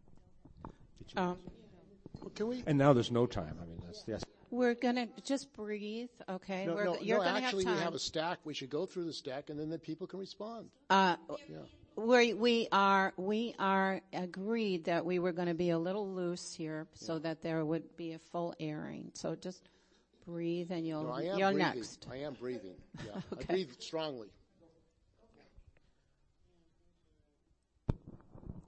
A: Um,
G: Well, can we?
I: And now there's no time. I mean, that's yes.
A: We're going to just breathe, okay?
G: No,
A: We're,
G: no,
A: you're
G: no
A: going to have
G: actually,
A: time.
G: we have a stack. We should go through the stack, and then the people can respond.
A: Uh,
G: Yeah.
A: we we are we are agreed that we were going to be a little loose here, so that there would be a full airing. So just breathe, and you'll
G: No, I am
A: you're
G: breathing.
A: next.
G: I am breathing. Yeah,
A: Okay.
G: I breathe strongly.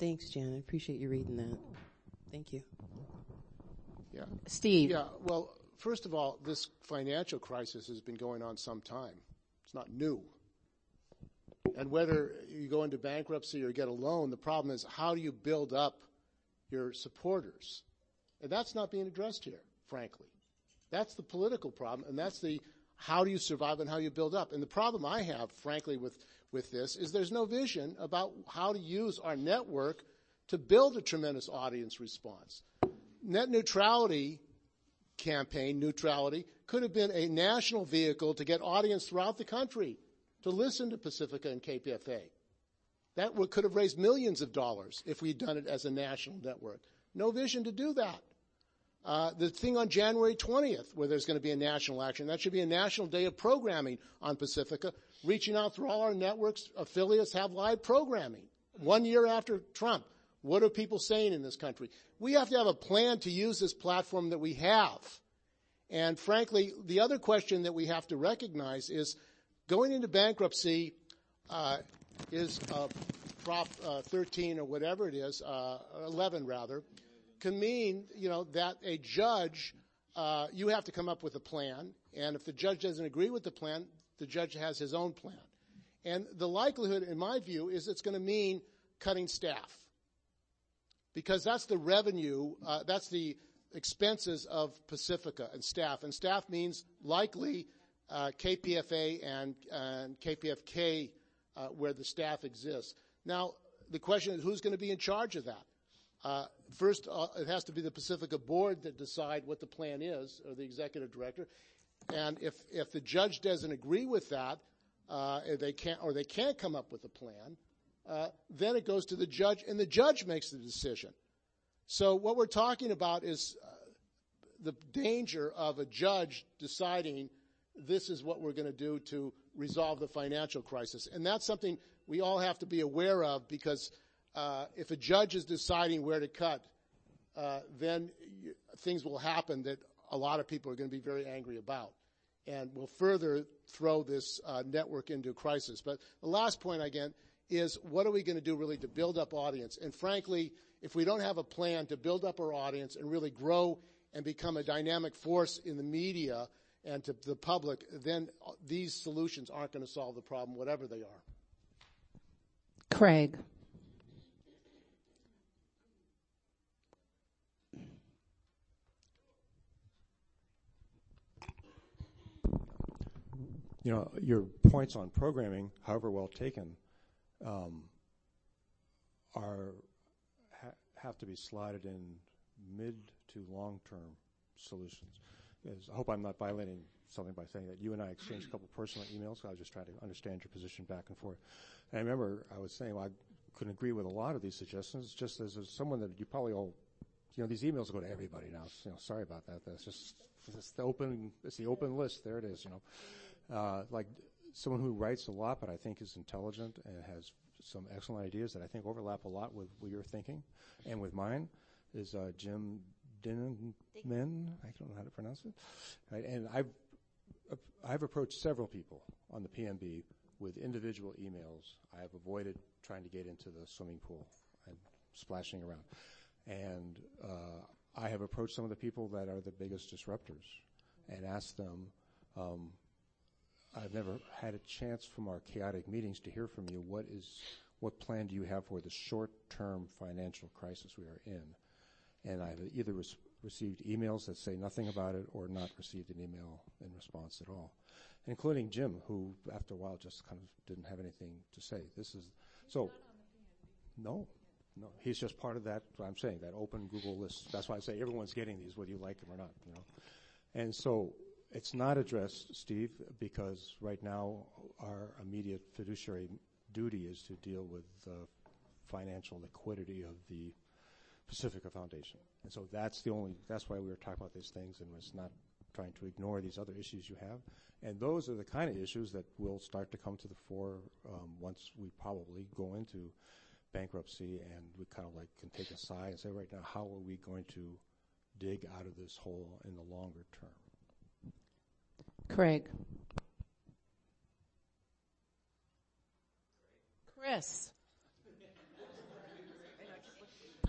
H: Thanks, Janet. Appreciate you reading that. Thank you.
G: Yeah.
A: Steve.
G: Yeah, well, first of all, this financial crisis has been going on some time. It's not new. And whether you go into bankruptcy or get a loan, the problem is how do you build up your supporters? And that's not being addressed here, frankly. That's the political problem, and that's the how do you survive and how you build up. And the problem I have, frankly, with, with this is there's no vision about how to use our network to build a tremendous audience response. Net neutrality campaign, neutrality, could have been a national vehicle to get audience throughout the country to listen to Pacifica and K P F A. That would, could have raised millions of dollars if we'd done it as a national network. No vision to do that. Uh, the thing on January twentieth, where there's going to be a national action, that should be a national day of programming on Pacifica, reaching out through all our networks, affiliates have live programming. One year after Trump, what are people saying in this country? We have to have a plan to use this platform that we have. And frankly, the other question that we have to recognize is going into bankruptcy uh, is uh, Prop uh, thirteen or whatever it is, uh, eleven rather, can mean, you know, that a judge, uh, you have to come up with a plan, and if the judge doesn't agree with the plan, the judge has his own plan. And the likelihood, in my view, is it's going to mean cutting staff. Because that's the revenue, uh, that's the expenses of Pacifica and staff. And staff means likely uh, K P F A and, and K P F K uh, where the staff exists. Now, the question is who's going to be in charge of that? Uh, first, uh, it has to be the Pacifica board that decide what the plan is, or the executive director. And if, if the judge doesn't agree with that, uh, they can't, or they can't come up with a plan, uh, then it goes to the judge, and the judge makes the decision. So what we're talking about is uh, the danger of a judge deciding this is what we're going to do to resolve the financial crisis. And that's something we all have to be aware of, because uh, if a judge is deciding where to cut, uh, then you, things will happen that a lot of people are going to be very angry about, and will further throw this uh, network into a crisis. But the last point, again, is what are we going to do really to build up audience? And frankly, if we don't have a plan to build up our audience and really grow and become a dynamic force in the media and to the public, then these solutions aren't going to solve the problem, whatever they are.
A: Craig.
I: You know, your points on programming, however well taken, um, are ha- have to be slotted in mid to long-term solutions. As, I hope I'm not violating something by saying that you and I exchanged a couple personal emails. So I was just trying to understand your position back and forth. And I remember I was saying, well, I couldn't agree with a lot of these suggestions, just as, as someone that you probably all, you know, these emails go to everybody now. So, you know, sorry about that. That's just it's the open. It's the open list. There it is. You know. Uh, like someone who writes a lot, but I think is intelligent and has some excellent ideas that I think overlap a lot with, with your thinking and with mine, is uh, Jim Dinman. I don't know how to pronounce it. Right? And I've uh, I've approached several people on the P M B with individual emails. I've avoided trying to get into the swimming pool and splashing around. And uh, I have approached some of the people that are the biggest disruptors and asked them. Um, I've never had a chance from our chaotic meetings to hear from you. What is, what plan do you have for the short-term financial crisis we are in? And I've either res- received emails that say nothing about it or not received an email in response at all, including Jim, who after a while just kind of didn't have anything to say. This is so. No, no, he's just part of that. What I'm saying, that open Google list. That's why I say everyone's getting these, whether you like them or not. You know, and so. It's not addressed, Steve, because right now our immediate fiduciary duty is to deal with the financial liquidity of the Pacifica Foundation. And so that's the only, that's why we were talking about these things, and was not trying to ignore these other issues you have. And those are the kind of issues that will start to come to the fore um, once we probably go into bankruptcy, and we kind of like can take a sigh and say right now, how are we going to dig out of this hole in the longer term?
A: Craig. Chris.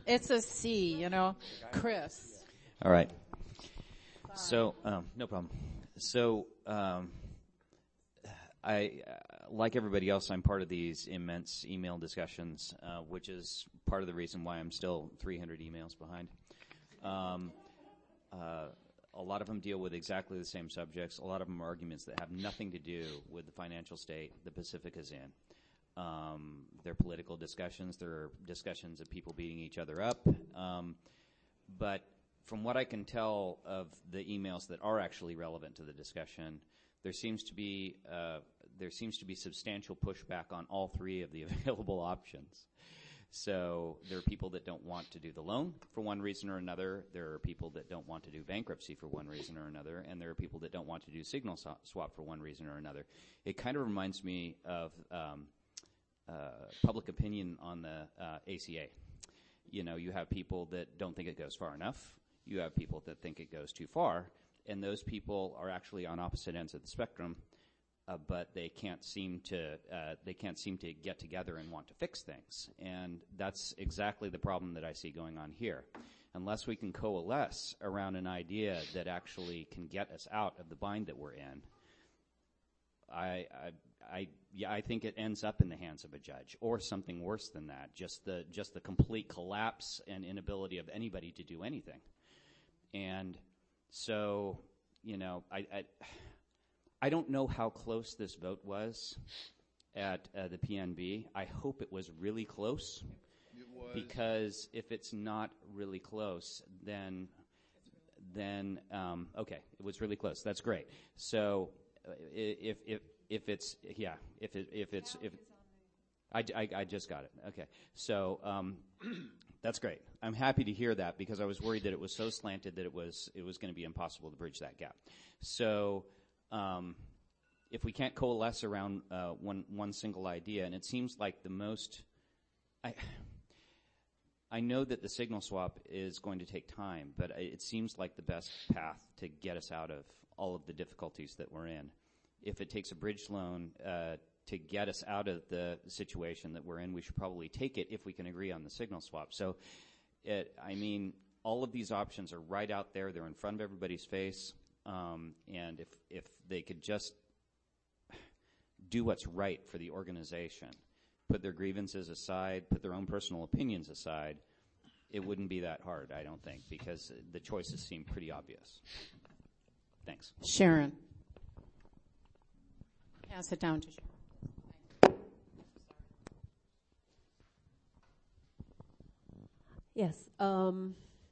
A: It's a C, you know. Chris.
L: All right. So, um, no problem. So, um, I, uh, like everybody else, I'm part of these immense email discussions, uh, which is part of the reason why I'm still three hundred emails behind. Um, uh, a lot of them deal with exactly the same subjects. A lot of them are arguments that have nothing to do with the financial state the Pacific is in. Um, they're political discussions. They're discussions of people beating each other up. Um, but from what I can tell of the emails that are actually relevant to the discussion, there seems to be uh, there seems to be substantial pushback on all three of the available options. So there are people that don't want to do the loan for one reason or another. There are people that don't want to do bankruptcy for one reason or another. And there are people that don't want to do signal so- swap for one reason or another. It kind of reminds me of um, uh, public opinion on the uh, A C A. You know, you have people that don't think it goes far enough. You have people that think it goes too far. And those people are actually on opposite ends of the spectrum. Uh, but they can't seem to uh, they can't seem to get together and want to fix things, and that's exactly the problem that I see going on here. Unless we can coalesce around an idea that actually can get us out of the bind that we're in, I I, I yeah I think it ends up in the hands of a judge or something worse than that. Just the just the complete collapse and inability of anybody to do anything, and so you know I. I I don't know how close this vote was at uh, the P N B. I hope it was really close.
E: It was.
L: Because if it's not really close, then, then um, okay, it was really close. That's great. So uh, if if if it's yeah, if it, if it's if I, I, I just got it. Okay, so um, that's great. I'm happy to hear that because I was worried that it was so slanted that it was it was going to be impossible to bridge that gap. So. Um, if we can't coalesce around uh, one one single idea, and it seems like the most, I I know that the signal swap is going to take time, but it seems like the best path to get us out of all of the difficulties that we're in. If it takes a bridge loan uh, to get us out of the situation that we're in, we should probably take it if we can agree on the signal swap. So, it, I mean, all of these options are right out there. They're in front of everybody's face. Um, and if, if they could just do what's right for the organization, put their grievances aside, put their own personal opinions aside, it wouldn't be that hard, I don't think, because the choices seem pretty obvious. Thanks.
A: Sharon. Pass it down to Sharon.
B: Yes. Um,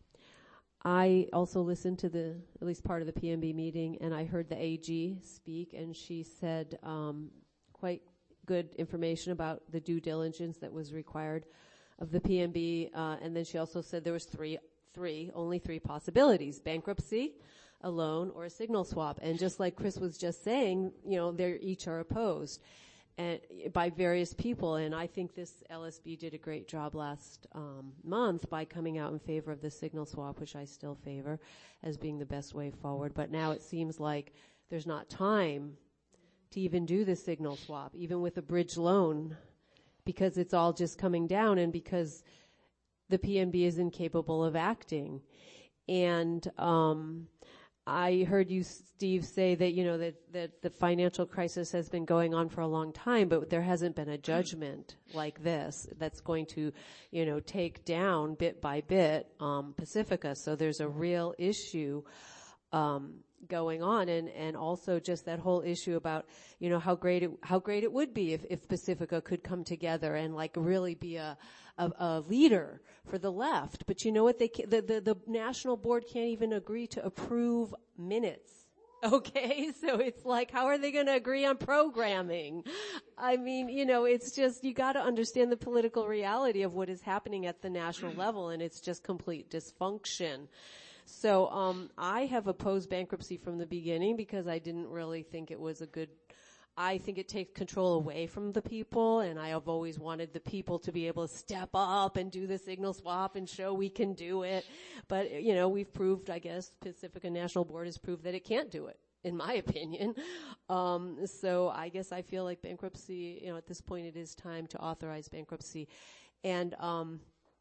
B: I also listened to the, at least part of the P N B meeting, and I heard the A G speak, and she said um, quite good information about the due diligence that was required of the P N B, uh, and then she also said there was three, three, only three possibilities: bankruptcy, a loan, or a signal swap. And just like Chris was just saying, you know, they each are opposed and by various people, and I think this L S B did a great job last um, month by coming out in favor of the signal swap, which I still favor as being the best way forward. But now it seems like there's not time to even do the signal swap, even with a bridge loan, because it's all just coming down and because the P N B is incapable of acting. And um I heard you, Steve, say that, you know, that, that the financial crisis has been going on for a long time, but there hasn't been a judgment like this that's going to, you know, take down bit by bit um, Pacifica. So there's a real issue um, going on, and, and also just that whole issue about, you know, how great it, how great it would be if, if Pacifica could come together and like really be a, a, a leader for the left. But you know what? They ca- the, the the national board can't even agree to approve minutes. Okay, so it's like, how are they going to agree on programming? I mean, you know, it's just, you got to understand the political reality of what is happening at the national level, and it's just complete dysfunction. So um I have opposed bankruptcy from the beginning because I didn't really think it was a good, I think it takes control away from the people, and I have always wanted the people to be able to step up and do the signal swap and show we can do it. But, you know, we've proved, I guess, Pacifica National Board has proved that it can't do it, in my opinion. Um, so I guess I feel like bankruptcy, you know, at this point it is time to authorize bankruptcy. And um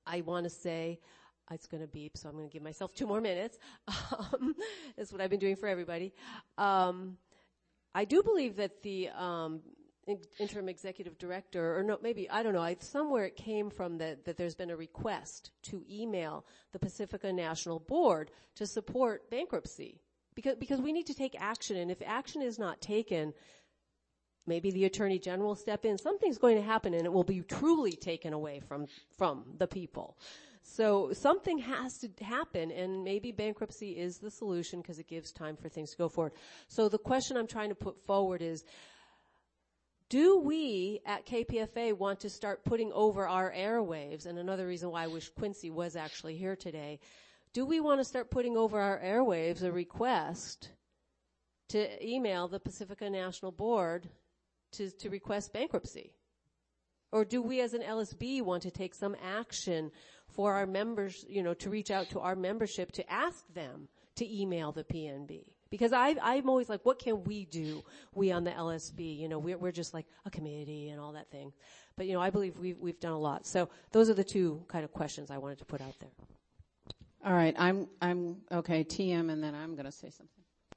B: I want to say, it's going to beep, so I'm going to give myself two more minutes. Um, that's what I've been doing for everybody. Um, I do believe that the um, in- interim executive director, or no, maybe, I don't know, I, somewhere it came from that, that there's been a request to email the Pacifica National Board to support bankruptcy. Because, because we need to take action, and if action is not taken, maybe the Attorney General will step in. Something's going to happen, and it will be truly taken away from, from the people. So something has to happen, and maybe bankruptcy is the solution because it gives time for things to go forward. So the question I'm trying to put forward is, do we at K P F A want to start putting over our airwaves? And another reason why I wish Quincy was actually here today. Do we want to start putting over our airwaves a request to email the Pacifica National Board to, to request bankruptcy? Or do we as an L S B want to take some action for our members, you know, to reach out to our membership to ask them to email the P N B? Because I, I'm always like, what can we do, we on the L S B? You know, we're, we're just like a committee and all that thing. But, you know, I believe we've, we've done a lot. So those are the two kind of questions I wanted to put out there.
A: All right, I'm, I'm, okay, T M, and then I'm going to say something.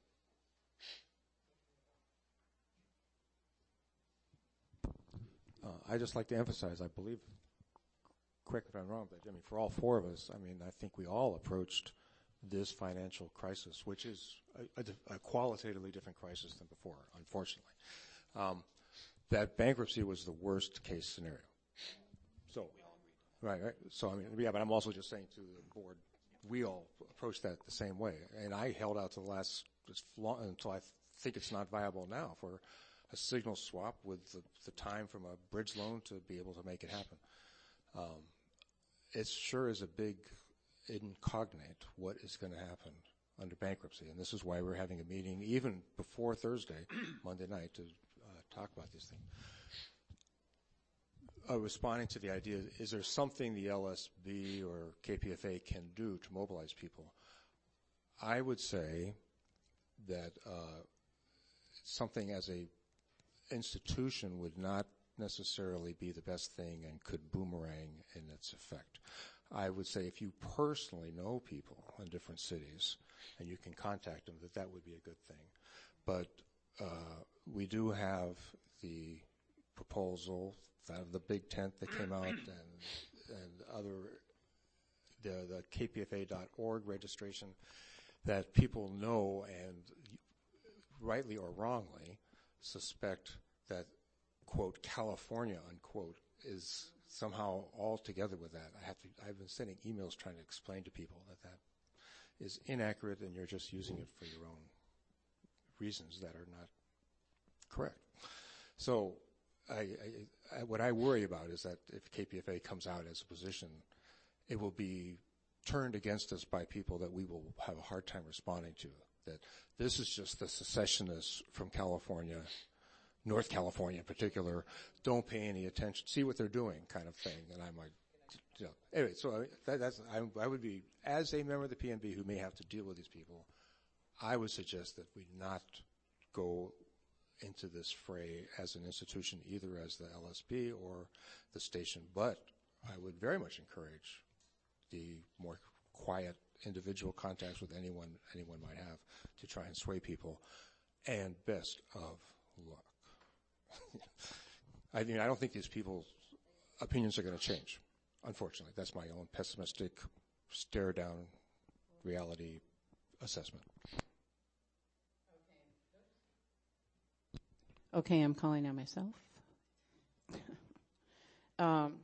I: Uh, I just like to emphasize, I believe, correct me if I'm wrong, but I mean, for all four of us, I mean, I think we all approached this financial crisis, which is a, a, a qualitatively different crisis than before, unfortunately. Um, that bankruptcy was the worst case scenario. So, right, right. So, I mean, yeah, but I'm also just saying to the board, we all approached that the same way. And I held out to the last, just long, until I th- think it's not viable now for a signal swap with the, the time from a bridge loan to be able to make it happen. Um, it sure is a big incognate what is going to happen under bankruptcy, and this is why we're having a meeting even before Thursday, Monday night, to uh, talk about these things. Uh, responding to the idea, is there something the L S B or K P F A can do to mobilize people? I would say that uh, something as a institution would not necessarily be the best thing and could boomerang in its effect. I would say if you personally know people in different cities and you can contact them, that that would be a good thing. But uh, we do have the proposal of the big tent that came out and and other the the K P F A dot org registration that people know and rightly or wrongly suspect that, quote, California, unquote, is somehow all together with that. I have to, I've been sending emails trying to explain to people that that is inaccurate and you're just using it for your own reasons that are not correct. So I, I, I, what I worry about is that if K P F A comes out as a position, it will be turned against us by people that we will have a hard time responding to. That this is just the secessionists from California, North California in particular, don't pay any attention, see what they're doing kind of thing. And I'm like, you know, anyway, so I, that, that's, I, I would be, as a member of the P N B who may have to deal with these people, I would suggest that we not go into this fray as an institution, either as the L S B or the station. But I would very much encourage the more quiet individual contacts with anyone anyone might have to try and sway people. And best of luck. I mean, I don't think these people's opinions are going to change, unfortunately. That's my own pessimistic, stare-down reality assessment.
A: Okay, I'm calling on myself. um,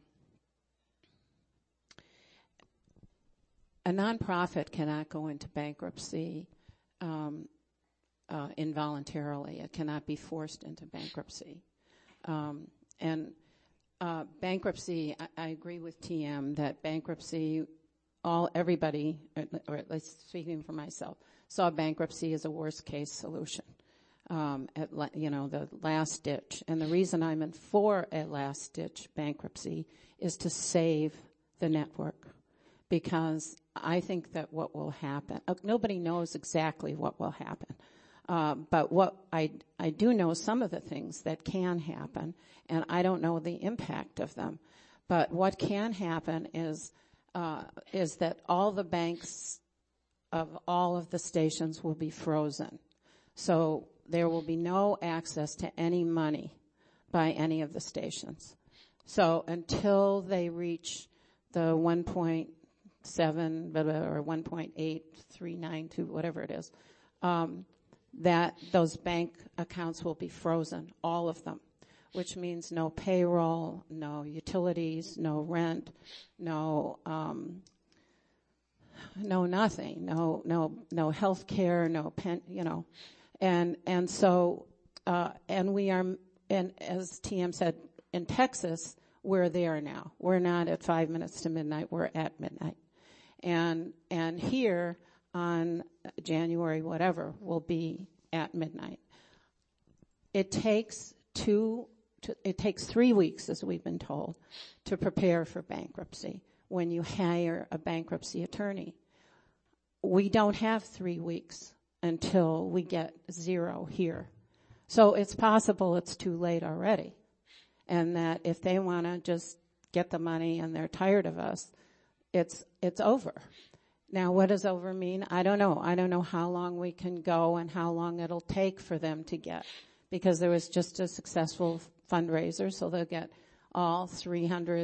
A: a nonprofit cannot go into bankruptcy um, uh, involuntarily. It cannot be forced into bankruptcy. Um, and uh, bankruptcy, I, I agree with T M that bankruptcy, all everybody, or at least speaking for myself, saw bankruptcy as a worst-case solution. Um, at la- you know, the last ditch. And the reason I'm in for a last ditch bankruptcy is to save the network, because I think that what will happen, uh, nobody knows exactly what will happen. Uh, but what I, I do know some of the things that can happen, and I don't know the impact of them. But what can happen is uh, is that all the banks of all of the stations will be frozen. So there will be no access to any money by any of the stations. So until they reach the one point seven or one point eight three nine two, whatever it is, um, that those bank accounts will be frozen, all of them, which means no payroll, no utilities, no rent, no um, no nothing, no no no health care, no pen, you know, and and so uh, and we are, and as T M said, in Texas we're there now. We're not at five minutes to midnight. We're at midnight, and and here on January whatever will be at midnight. It takes two. To, it takes three weeks, as we've been told, to prepare for bankruptcy when you hire a bankruptcy attorney. We don't have three weeks until we get zero here. So it's possible it's too late already, and that if they want to just get the money and they're tired of us, it's it's over. Now, what does over mean? I don't know. I don't know how long we can go and how long it'll take for them to get, because there was just a successful fundraiser, so they'll get all three hundred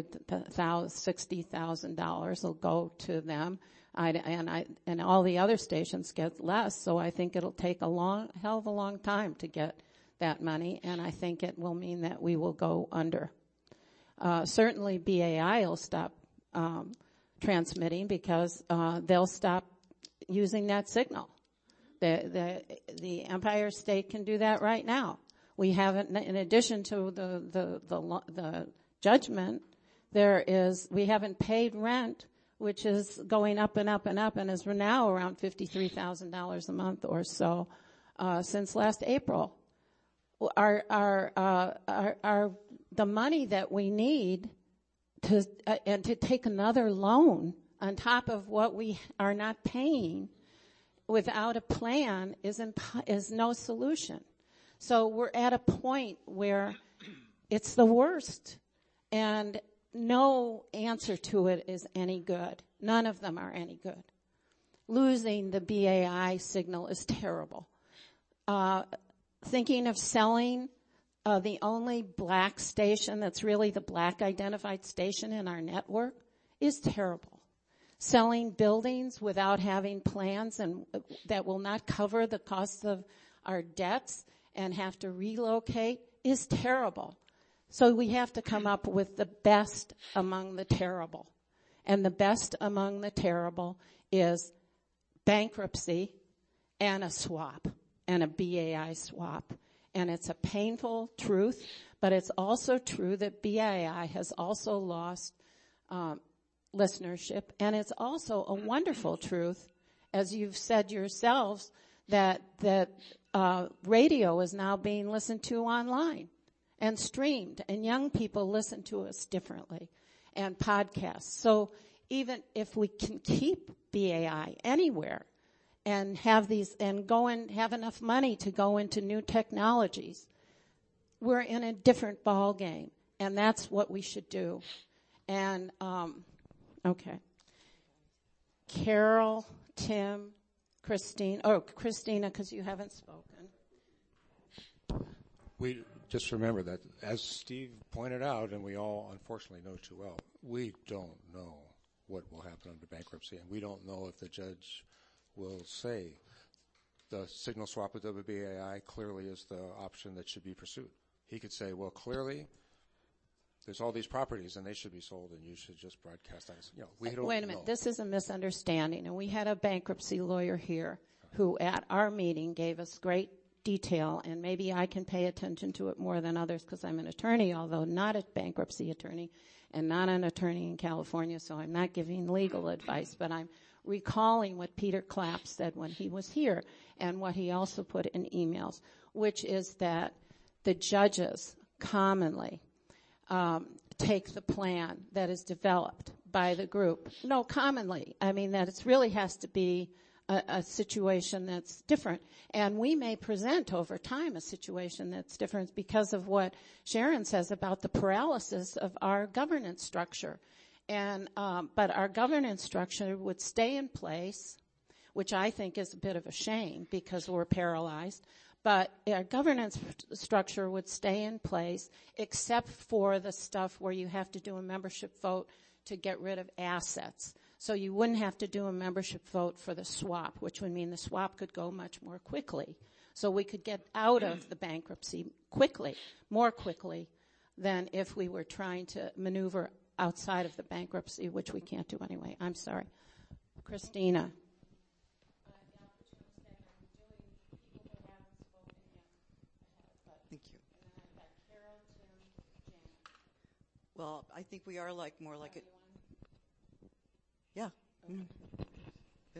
A: sixty thousand dollars will go to them, I, and I and all the other stations get less. So I think it'll take a long, hell of a long time to get that money, and I think it will mean that we will go under. Uh, certainly, B A I will stop um, transmitting because uh, they'll stop using that signal. The the the Empire State can do that right now. We haven't, in addition to the, the, the, the judgment, there is, we haven't paid rent, which is going up and up and up and is now around fifty-three thousand dollars a month or so, uh, since last April. Our, our, uh, our, our, the money that we need to, uh, and to take another loan on top of what we are not paying without a plan is imp- is no solution. So we're at a point where it's the worst, and no answer to it is any good. None of them are any good. Losing the B A I signal is terrible. Uh, thinking of selling uh, the only black station that's really the black identified station in our network is terrible. Selling buildings without having plans and uh, that will not cover the costs of our debts and have to relocate is terrible. So we have to come up with the best among the terrible. And the best among the terrible is bankruptcy and a swap, and a B A I swap. And it's a painful truth, but it's also true that B A I has also lost um, listenership. And it's also a wonderful truth, as you've said yourselves, that that uh, radio is now being listened to online and streamed, and young people listen to us differently, and podcasts. So even if we can keep B A I anywhere and have these and go and have enough money to go into new technologies, we're in a different ball game, and that's what we should do. And um, okay, Carol, Tim, Christine. Oh, Christina, because you haven't spoken.
I: We just remember that, as Steve pointed out, and we all unfortunately know too well, we don't know what will happen under bankruptcy, and we don't know if the judge will say the signal swap with W B A I clearly is the option that should be pursued. He could say, well, clearly there's all these properties and they should be sold and you should just broadcast that. You know, we don't
A: Wait a minute.
I: know.
A: This is a misunderstanding, and we had a bankruptcy lawyer here who at our meeting gave us great detail, and maybe I can pay attention to it more than others because I'm an attorney, although not a bankruptcy attorney and not an attorney in California, so I'm not giving legal advice, but I'm recalling what Peter Clapp said when he was here and what he also put in emails, which is that the judges commonly um, take the plan that is developed by the group. No, commonly. I mean, that it really has to be a, a situation that's different. And we may present over time a situation that's different because of what Sharon says about the paralysis of our governance structure. And um, but our governance structure would stay in place, which I think is a bit of a shame because we're paralyzed. But our governance structure would stay in place except for the stuff where you have to do a membership vote to get rid of assets. So you wouldn't have to do a membership vote for the swap, which would mean the swap could go much more quickly. So we could get out of the bankruptcy quickly, more quickly than if we were trying to maneuver outside of the bankruptcy, which we can't do anyway. I'm sorry. Christina.
M: Thank you. Well, I think we are like more like it. Yeah. Mm. I,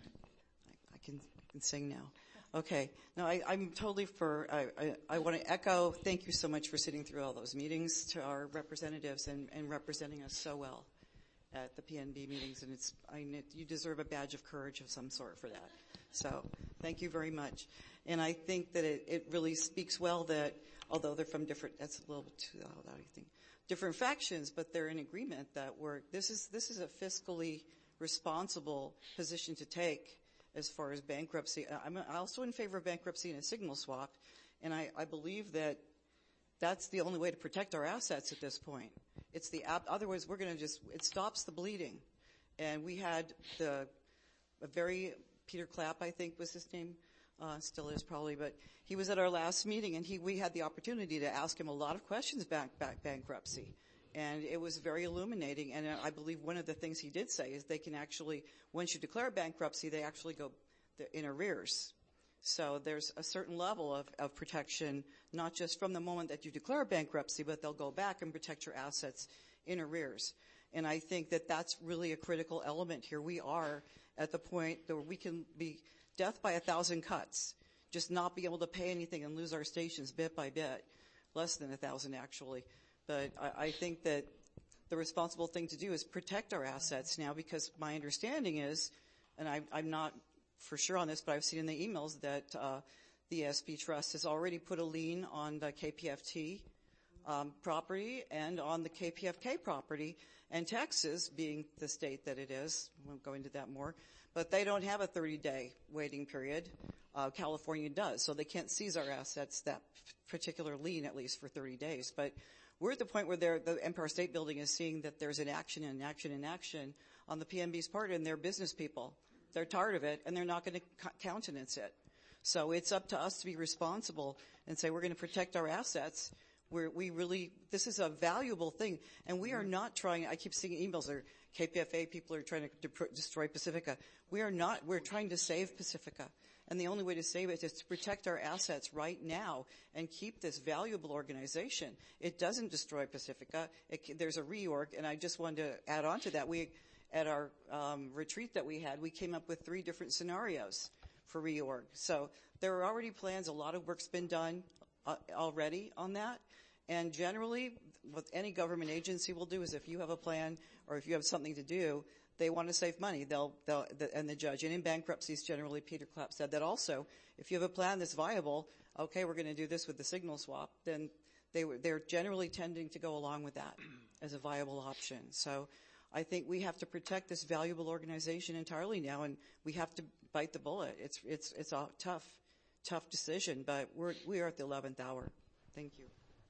M: I can, can sing now. Okay. No, I, I'm totally for, I, I, I want to echo, thank you so much for sitting through all those meetings, to our representatives and, and representing us so well at the P N B meetings. And it's, I, you deserve a badge of courage of some sort for that. So thank you very much. And I think that it, it really speaks well that, although they're from different, that's a little bit too loud, I think, different factions, but they're in agreement that we're, this is, this is a fiscally responsible position to take as far as bankruptcy. I'm also in favor of bankruptcy and a signal swap, and I, I believe that that's the only way to protect our assets at this point. It's the, otherwise we're going to just, it stops the bleeding. And we had the, a very, Peter Clapp, I think was his name, uh, still is probably, but he was at our last meeting, and he, we had the opportunity to ask him a lot of questions about, about bankruptcy. And it was very illuminating, and I believe one of the things he did say is they can actually, once you declare bankruptcy, they actually go in arrears. So there's a certain level of, of protection, not just from the moment that you declare bankruptcy, but they'll go back and protect your assets in arrears. And I think that that's really a critical element here. We are at the point where we can be death by a thousand cuts, just not be able to pay anything and lose our stations bit by bit, less than a thousand actually. But I, I think that the responsible thing to do is protect our assets now, because my understanding is, and I, I'm not for sure on this, but I've seen in the emails that uh, the S B Trust has already put a lien on the K P F T um, property and on the K P F K property, and Texas, being the state that it is, I won't go into that more, but they don't have a thirty-day waiting period. Uh, California does, so they can't seize our assets, that particular lien, at least for thirty days. But we're at the point where the Empire State Building is seeing that there's an action and action and action on the P N B's part, and they're business people. They're tired of it, and they're not going to countenance it. So it's up to us to be responsible and say we're going to protect our assets. We're, we really, this is a valuable thing, and we are not trying, I keep seeing emails or K P F A people are trying to de- destroy Pacifica. We are not, we're trying to save Pacifica. And the only way to save it is to protect our assets right now and keep this valuable organization. It doesn't destroy Pacifica. It, there's a reorg, and I just wanted to add on to that. We, at our um, retreat that we had, we came up with three different scenarios for reorg. So there are already plans. A lot of work's been done uh, already on that. And generally, what any government agency will do is if you have a plan or if you have something to do, they want to save money. They'll, they'll, the, and the judge. And in bankruptcies, generally, Peter Clapp said that also. If you have a plan that's viable, okay, we're going to do this with the signal swap, then they were, they're generally tending to go along with that as a viable option. So I think we have to protect this valuable organization entirely now, and we have to bite the bullet. It's, it's, it's a tough, tough decision, but we're, we are at the eleventh hour. Thank you.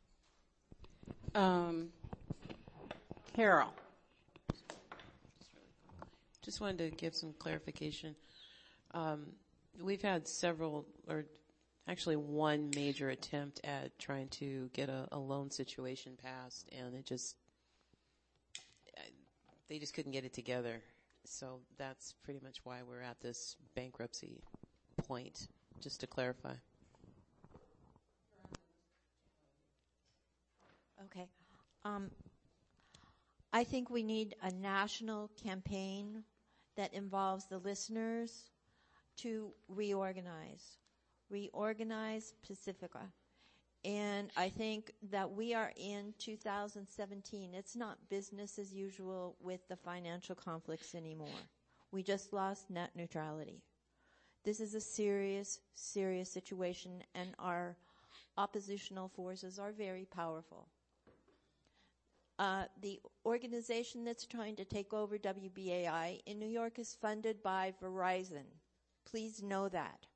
A: Um, Carol.
H: Just wanted to give some clarification. Um, we've had several, or actually one major attempt at trying to get a, a loan situation passed, and it just, they just couldn't get it together. So that's pretty much why we're at this bankruptcy point, just to clarify.
C: Okay. Um, I think we need a national campaign that involves the listeners to reorganize, reorganize Pacifica. And I think that we are in two thousand seventeen. It's not business as usual with the financial conflicts anymore. We just lost net neutrality. This is a serious, serious situation, and our oppositional forces are very powerful. Uh, the organization that's trying to take over W B A I in New York is funded by Verizon. Please know that.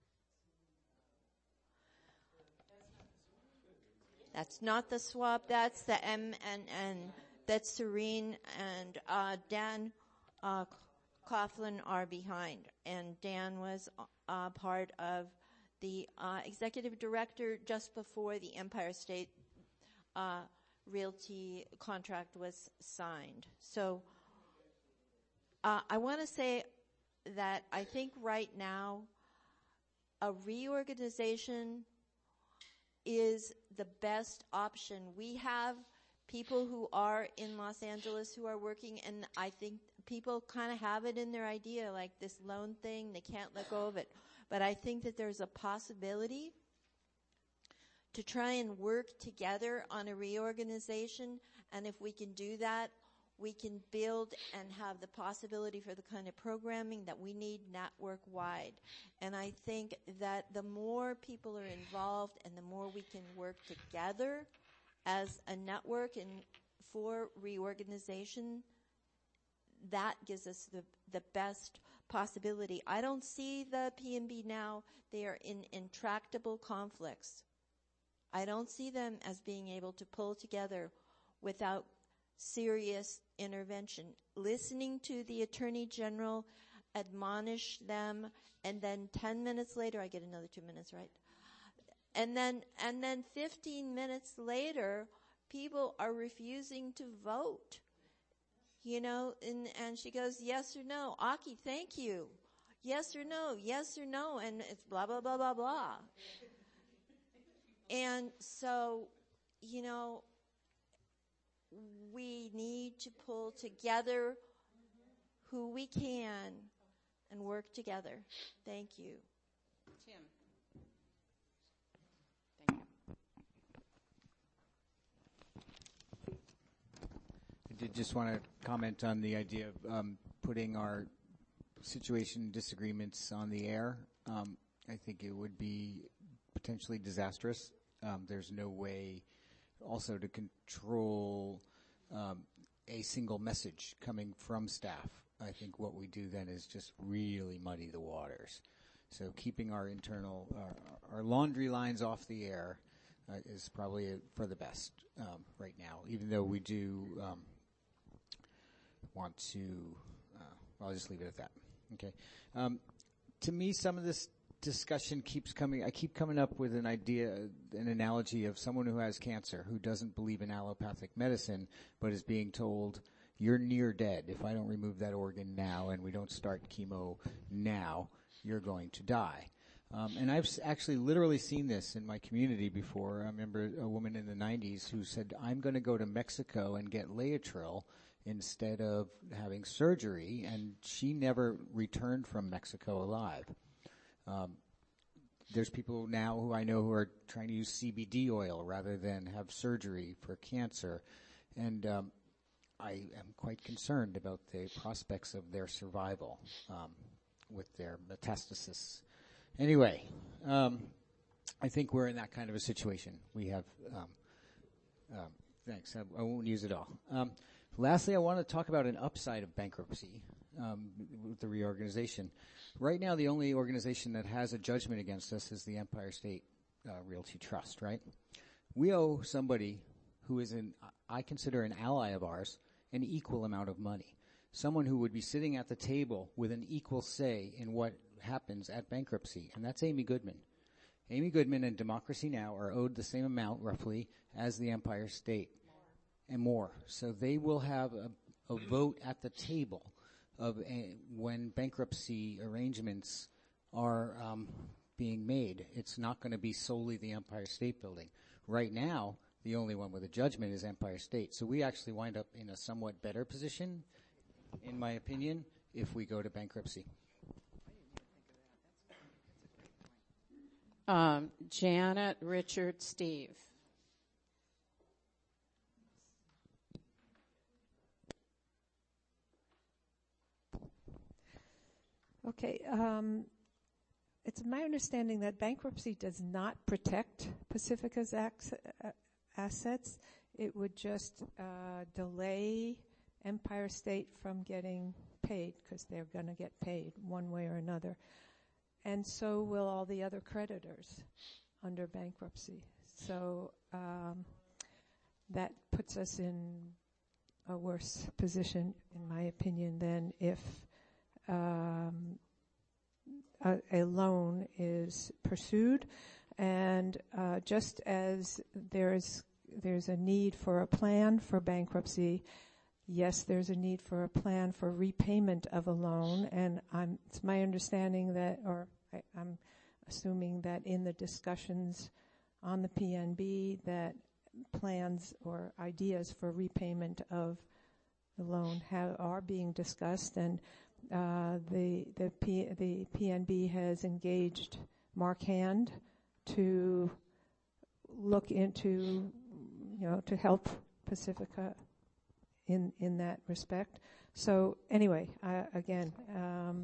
C: That's not the swap. That's the M N N. That's Serene and uh, Dan uh, Coughlin are behind. And Dan was uh, part of the uh, executive director just before the Empire State uh, Realty contract was signed. So uh, I want to say that I think right now a reorganization is the best option. We have people who are in Los Angeles who are working, and I think people kind of have it in their idea, like this loan thing, they can't let go of it. But I think that there's a possibility to try and work together on a reorganization, and if we can do that, we can build and have the possibility for the kind of programming that we need network-wide. And I think that the more people are involved and the more we can work together as a network and for reorganization, that gives us the, the best possibility. I don't see the P N B now. They are in intractable conflicts. I don't see them as being able to pull together without serious intervention. Listening to the Attorney General admonish them, and then ten minutes later, I get another two minutes, right? And then, and then fifteen minutes later, people are refusing to vote. You know, and, and she goes, yes or no. Aki, thank you. Yes or no, yes or no, and it's blah, blah, blah, blah, blah. And so, you know, we need to pull together who we can and work together. Thank you.
A: Tim. Thank you.
K: I did just want to comment on the idea of um, putting our situation disagreements on the air. Um, I think it would be potentially disastrous. Um, there's no way also to control um, a single message coming from staff. I think what we do then is just really muddy the waters. So keeping our internal, uh, our laundry lines off the air uh, is probably uh, for the best um, right now, even though we do um, want to, uh, I'll just leave it at that. Okay. Um, to me, some of this discussion keeps coming, I keep coming up with an idea, an analogy of someone who has cancer, who doesn't believe in allopathic medicine, but is being told, you're near dead. If I don't remove that organ now and we don't start chemo now, you're going to die. Um, and I've s- actually literally seen this in my community before. I remember a woman in the nineties who said, I'm going to go to Mexico and get Laetrile instead of having surgery, and she never returned from Mexico alive. Um, there's people now who I know who are trying to use C B D oil rather than have surgery for cancer. And um, I am quite concerned about the prospects of their survival um, with their metastasis. Anyway, um, I think we're in that kind of a situation. We have, um, um, thanks, I, I won't use it all. Um, lastly, I want to talk about an upside of bankruptcy um, with the reorganization. Right now, the only organization that has a judgment against us is the Empire State uh, Realty Trust, right? We owe somebody who is an, I consider an ally of ours, an equal amount of money. Someone who would be sitting at the table with an equal say in what happens at bankruptcy, and that's Amy Goodman. Amy Goodman and Democracy Now! Are owed the same amount, roughly, as the Empire State, and more. So they will have a, a vote at the table of a, when bankruptcy arrangements are um, being made. It's not going to be solely the Empire State Building. Right now, the only one with a judgment is Empire State. So we actually wind up in a somewhat better position, in my opinion, if we go to bankruptcy.
A: Um, Janet, Richard, Steve.
F: Okay. Um, it's my understanding that bankruptcy does not protect Pacifica's ac- uh, assets. it would just uh, delay Empire State from getting paid, because they're going to get paid one way or another. And so will all the other creditors under bankruptcy. So um, that puts us in a worse position, in my opinion, than if um, a, a loan is pursued. And uh, just as there's there's a need for a plan for bankruptcy, yes, there's a need for a plan for repayment of a loan. And I'm, it's my understanding that, or I, I'm assuming that in the discussions on the P N B, that plans or ideas for repayment of the loan have, are being discussed, and uh, the the P, the P N B has engaged Mark Hand to look into, you know, to help Pacifica in in that respect. So anyway, I, again, um,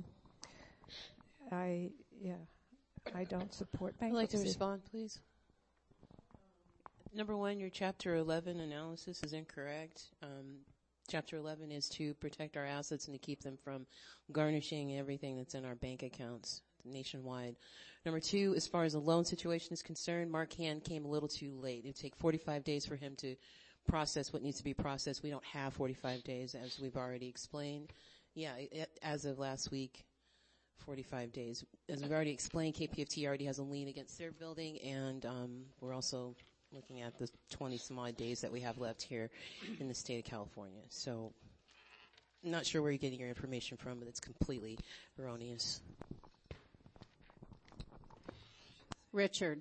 F: I yeah, I don't support bankruptcy.
H: I'd like to respond, please. Number one, your Chapter eleven analysis is incorrect. Um, Chapter eleven is to protect our assets and to keep them from garnishing everything that's in our bank accounts nationwide. Number two, as far as the loan situation is concerned, Mark Hand came a little too late. It would take forty-five days for him to process what needs to be processed. We don't have forty-five days, as we've already explained. Yeah, it, as of last week, forty-five days. As we've already explained, K P F T already has a lien against their building, and um, we're also looking at the twenty some odd days that we have left here in the state of California. So I'm not sure where you're getting your information from, but it's completely erroneous.
A: Richard.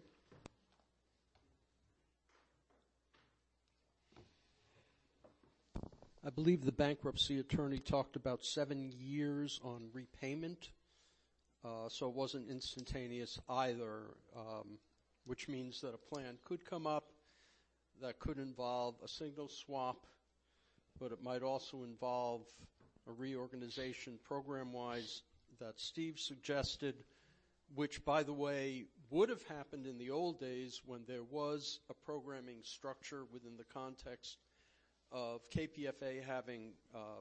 N: I believe the bankruptcy attorney talked about seven years on repayment, uh, so it wasn't instantaneous either, um, which means that a plan could come up that could involve a signal swap, but it might also involve a reorganization program-wise that Steve suggested, which, by the way, would have happened in the old days when there was a programming structure within the context of K P F A having uh,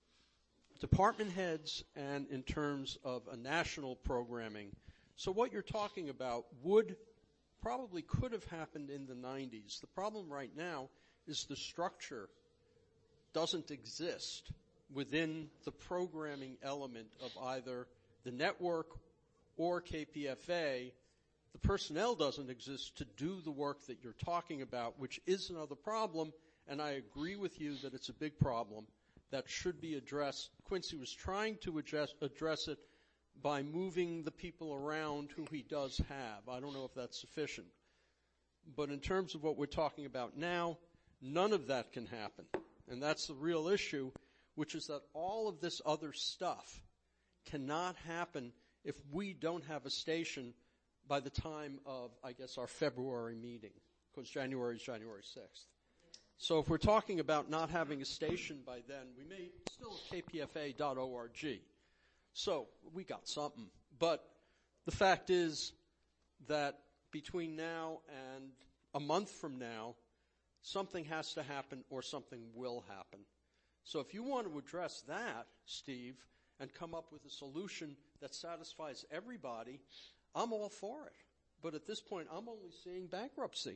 N: department heads and in terms of a national programming. So what you're talking about would probably could have happened in the nineties. The problem right now is the structure doesn't exist within the programming element of either the network or K P F A. The personnel doesn't exist to do the work that you're talking about, which is another problem, and I agree with you that it's a big problem that should be addressed. Quincy was trying to address, address it by moving the people around who he does have. I don't know if that's sufficient. But in terms of what we're talking about now, none of that can happen. And that's the real issue, which is that all of this other stuff cannot happen if we don't have a station by the time of, I guess, our February meeting, because January is January sixth. So if we're talking about not having a station by then, we may still have K P F A dot org. So we got something. But the fact is that between now and a month from now, something has to happen or something will happen. So if you want to address that, Steve, and come up with a solution that satisfies everybody, I'm all for it. But at this point, I'm only seeing bankruptcy.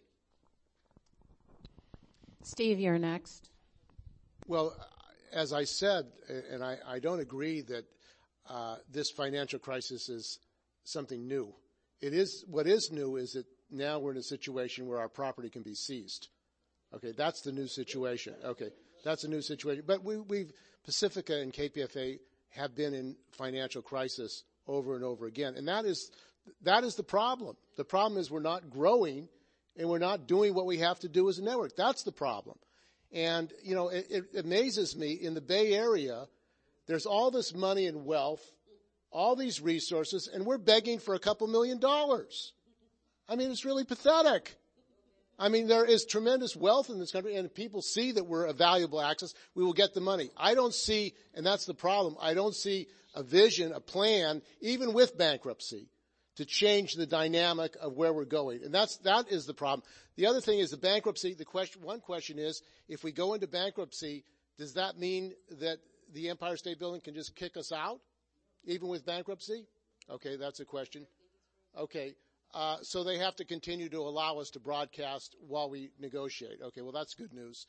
A: Steve, you're next.
G: Well, as I said, and I, I don't agree that uh, this financial crisis is something new. It is, what is new is that now we're in a situation where our property can be seized. Okay, that's the new situation. Okay, that's a new situation. But we, we've, Pacifica and K P F A have been in financial crisis over and over again. And that is, that is the problem. The problem is we're not growing and we're not doing what we have to do as a network. That's the problem. And, you know, it, it amazes me, in the Bay Area, there's all this money and wealth, all these resources, and we're begging for a couple million dollars. I mean, it's really pathetic. I mean, there is tremendous wealth in this country, and people see that we're a valuable access. We will get the money. I don't see, and that's the problem, I don't see a vision, a plan, even with bankruptcy, to change the dynamic of where we're going. And that's, that is the problem. The other thing is the bankruptcy. The question, one question is, if we go into bankruptcy, does that mean that the Empire State Building can just kick us out, even with bankruptcy? Okay, that's a question. Okay, uh, so they have to continue to allow us to broadcast while we negotiate. Okay, well, that's good news.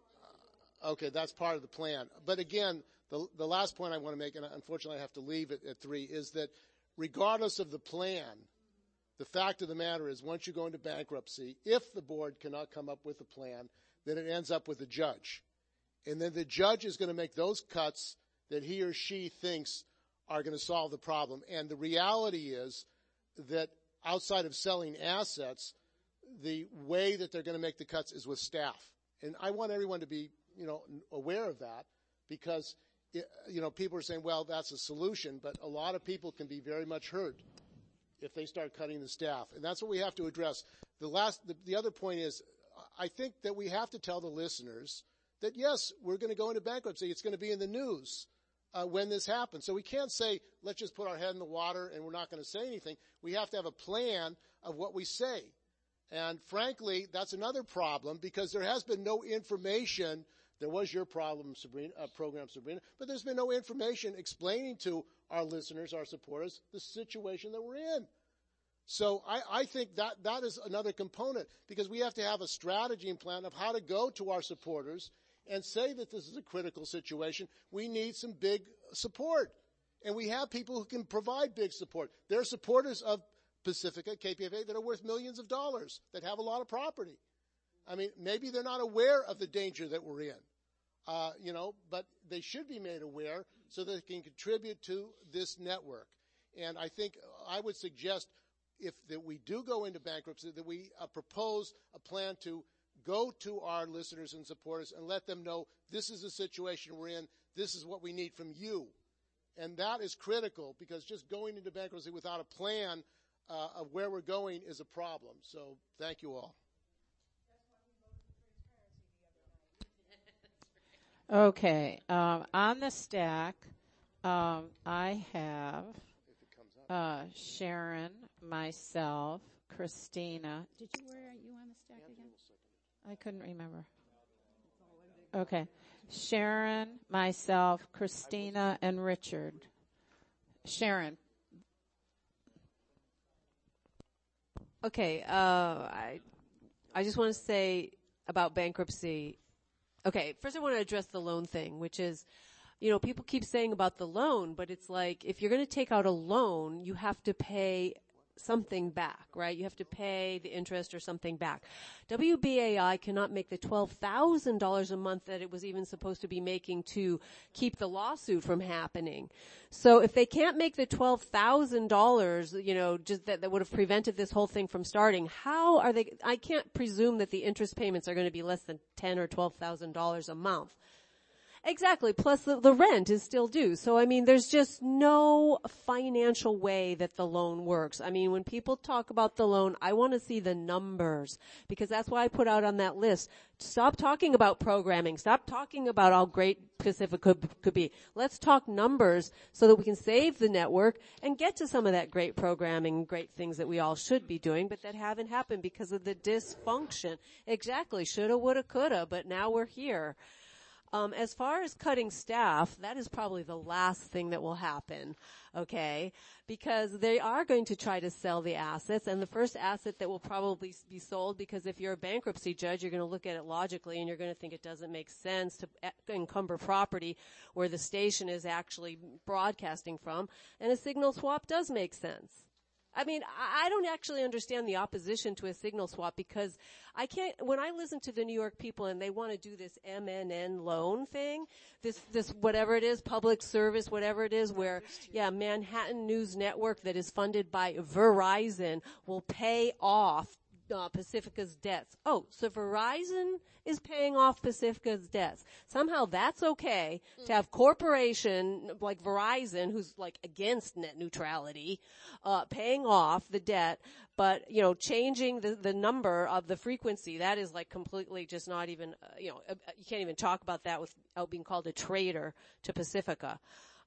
G: Uh, okay, that's part of the plan. But again, the, the last point I want to make, and unfortunately I have to leave it at three, is that regardless of the plan, the fact of the matter is once you go into bankruptcy, if the board cannot come up with a plan, then it ends up with a judge. And then the judge is going to make those cuts that he or she thinks are going to solve the problem. And the reality is that outside of selling assets, the way that they're going to make the cuts is with staff. And I want everyone to be, you know, aware of that because, you know, people are saying, well, that's a solution, but a lot of people can be very much hurt if they start cutting the staff. And that's what we have to address. The last, the, the other point is, I think that we have to tell the listeners that, yes, we're going to go into bankruptcy. It's going to be in the news uh, when this happens. So we can't say, let's just put our head in the water and we're not going to say anything. We have to have a plan of what we say. And frankly, that's another problem because there has been no information. There was your problem, Sabrina, uh, program, Sabrina, but there's been no information explaining to our listeners, our supporters, the situation that we're in. So I, I think that that is another component because we have to have a strategy and plan of how to go to our supporters and say that this is a critical situation. We need some big support. And we have people who can provide big support. There are supporters of Pacifica, K P F A, that are worth millions of dollars, that have a lot of property. I mean, maybe they're not aware of the danger that we're in, uh, you know, but they should be made aware so that they can contribute to this network. And I think I would suggest if that we do go into bankruptcy, that we uh, propose a plan to go to our listeners and supporters and let them know this is the situation we're in, this is what we need from you. And that is critical because just going into bankruptcy without a plan uh, of where we're going is a problem. So thank you all.
A: Okay, um, on the stack, um, I have uh, Sharon, myself, Christina.
O: Did you, where are you on the stack again?
A: I couldn't remember. Okay. Sharon, myself, Christina, and Richard. Sharon.
B: Okay, uh, I, I just want to say about bankruptcy. Okay, first I want to address the loan thing, which is, you know, people keep saying about the loan, but it's like if you're going to take out a loan, you have to pay something back, right? You have to pay the interest or something back. W B A I cannot make the twelve thousand dollars a month that it was even supposed to be making to keep the lawsuit from happening. So if they can't make the twelve thousand dollars, you know, just that, that would have prevented this whole thing from starting, how are they, I can't presume that the interest payments are going to be less than ten or twelve thousand dollars a month. Exactly. Plus the, the rent is still due. So, I mean, there's just no financial way that the loan works. I mean, when people talk about the loan, I want to see the numbers because that's why I put out on that list. Stop talking about programming. Stop talking about how great Pacific could, could be. Let's talk numbers so that we can save the network and get to some of that great programming, great things that we all should be doing, but that haven't happened because of the dysfunction. Exactly. Shoulda, woulda, coulda, but now we're here. Um, as far as cutting staff, that is probably the last thing that will happen, okay? Because they are going to try to sell the assets, and the first asset that will probably be sold, because if you're a bankruptcy judge, you're going to look at it logically, and you're going to think it doesn't make sense to encumber property where the station is actually broadcasting from, and a signal swap does make sense. I mean, I don't actually understand the opposition to a signal swap because I can't, when I listen to the New York people and they want to do this M N N loan thing, this, this whatever it is, public service, whatever it is, where, yeah, Manhattan News Network that is funded by Verizon will pay off Uh, Pacifica's debts. Oh, so Verizon is paying off Pacifica's debts. Somehow that's okay to have corporation like Verizon, who's like against net neutrality, uh, paying off the debt, but, you know, changing the, the number of the frequency, that is like completely just not even, uh, you know, uh, you can't even talk about that without being called a traitor to Pacifica.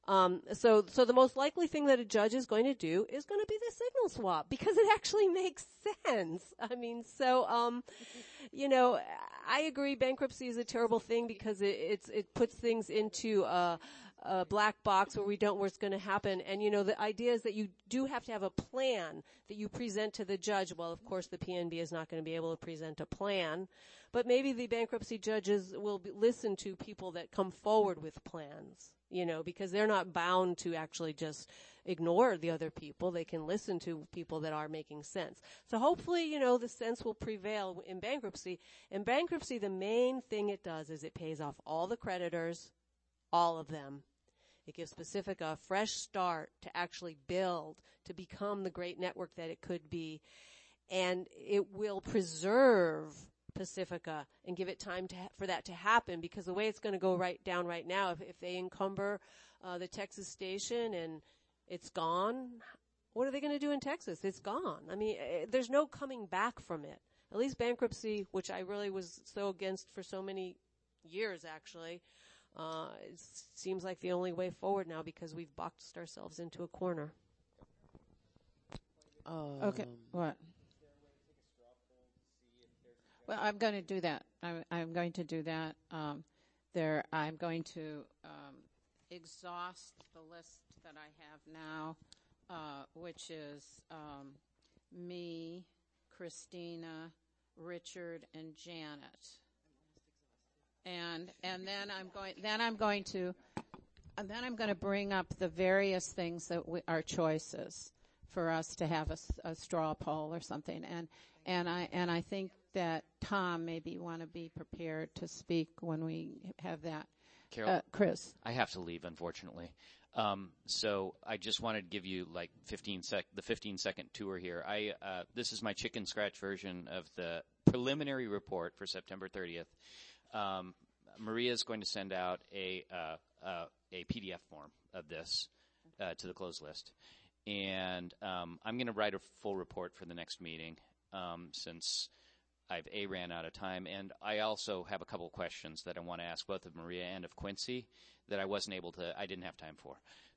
B: Um, so, so the most likely thing that a judge is going to do is going to be the signal swap because it actually makes sense. I mean, so, um, you know, I agree bankruptcy is a terrible thing because it, it's, it puts things into, uh, a black box where we don't know what's going to happen. And, you know, the idea is that you do have to have a plan that you present to the judge. Well, of course, the P N B is not going to be able to present a plan, but maybe the bankruptcy judges will be, listen to people that come forward with plans, you know, because they're not bound to actually just ignore the other people. They can listen to people that are making sense. So hopefully, you know, the sense will prevail in bankruptcy. In bankruptcy, the main thing it does is it pays off all the creditors, all of them. It gives Pacifica a fresh start to actually build, to become the great network that it could be. And it will preserve Pacifica and give it time to ha- for that to happen, because the way it's going to go right down right now, if, if they encumber uh, the Texas station and it's gone, what are they going to do in Texas? It's gone. I mean, uh, there's no coming back from it. At least bankruptcy, which I really was so against for so many years, actually, Uh, it seems like the only way forward now because we've boxed ourselves into a corner.
A: Um, okay. What? Well, I'm going to do that. I'm, I'm going to do that. Um, there, I'm going to um, exhaust the list that I have now, uh, which is um, me, Christina, Richard, and Janet. And and then I'm going then I'm going to and then I'm going to bring up the various things that we, are choices for us to have a, a straw poll or something. And and I and I think that Tom maybe want to be prepared to speak when we have that.
L: Carol,
A: uh, Chris,
L: I have to leave, unfortunately. Um, so I just wanted to give you like fifteen sec the fifteen second tour here. I uh, this is my chicken scratch version of the preliminary report for September thirtieth. Um, Maria is going to send out a uh, uh, a P D F form of this uh, to the closed list, and um, I'm going to write a full report for the next meeting um, since I've a ran out of time, and I also have a couple of questions that I want to ask both of Maria and of Quincy that I wasn't able to, I didn't have time for.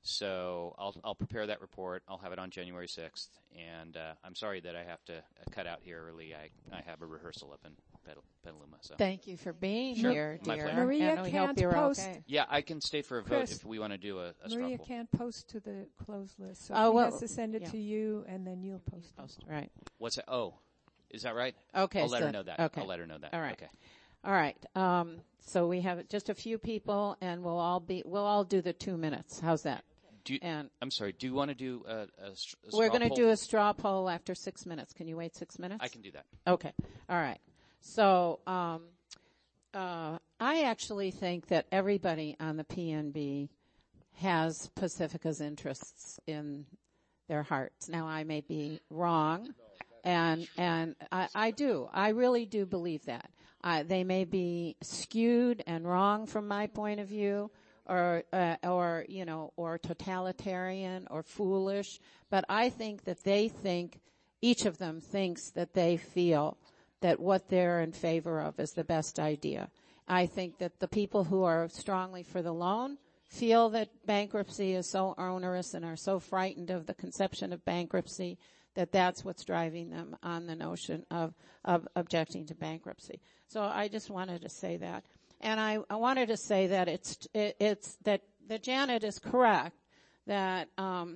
L: So I'll I'll prepare that report. I'll have it on January sixth, and uh, I'm sorry that I have to uh, cut out here early. I I have a rehearsal up in Petal- Petaluma. So
A: thank you for being
L: sure.
A: here,
L: My
A: dear.
L: pleasure.
F: Maria
A: and we
F: can't
A: hope you're
F: post.
A: okay.
L: Yeah, I can stay for a vote
F: Chris,
L: if we want to do a, a straw
F: Maria
L: poll.
F: can't post to the closed list, so
A: Oh,
F: she
A: well,
F: has to send it
A: yeah.
F: to you, and then you'll post it.
A: Post, right.
L: What's that? Oh, is that right?
A: Okay.
L: I'll let
A: so,
L: her know that.
A: Okay.
L: I'll let her know that.
A: All right.
L: Okay.
A: All right. Um, so we have just a few people, and we'll all be we'll all do the two minutes. How's that?
L: Do you,
A: and
L: I'm sorry. Do you want to do a, a, str- a
A: we're
L: straw
A: going to
L: poll?
A: do a straw poll after six minutes. Can you wait six minutes?
L: I can do that.
A: Okay. All right. So um, uh, I actually think that everybody on the P N B has Pacifica's interests in their hearts. Now, I may be wrong, and and I, I do. I really do believe that. Uh, they may be skewed and wrong from my point of view, or uh, or you know, or totalitarian or foolish. But I think that they think, each of them thinks that they feel that what they're in favor of is the best idea. I think that the people who are strongly for the loan feel that bankruptcy is so onerous and are so frightened of the conception of bankruptcy that that's what's driving them on the notion of, of objecting to bankruptcy. So I just wanted to say that. And I, I wanted to say that it's, it, it's, that, that Janet is correct that, um,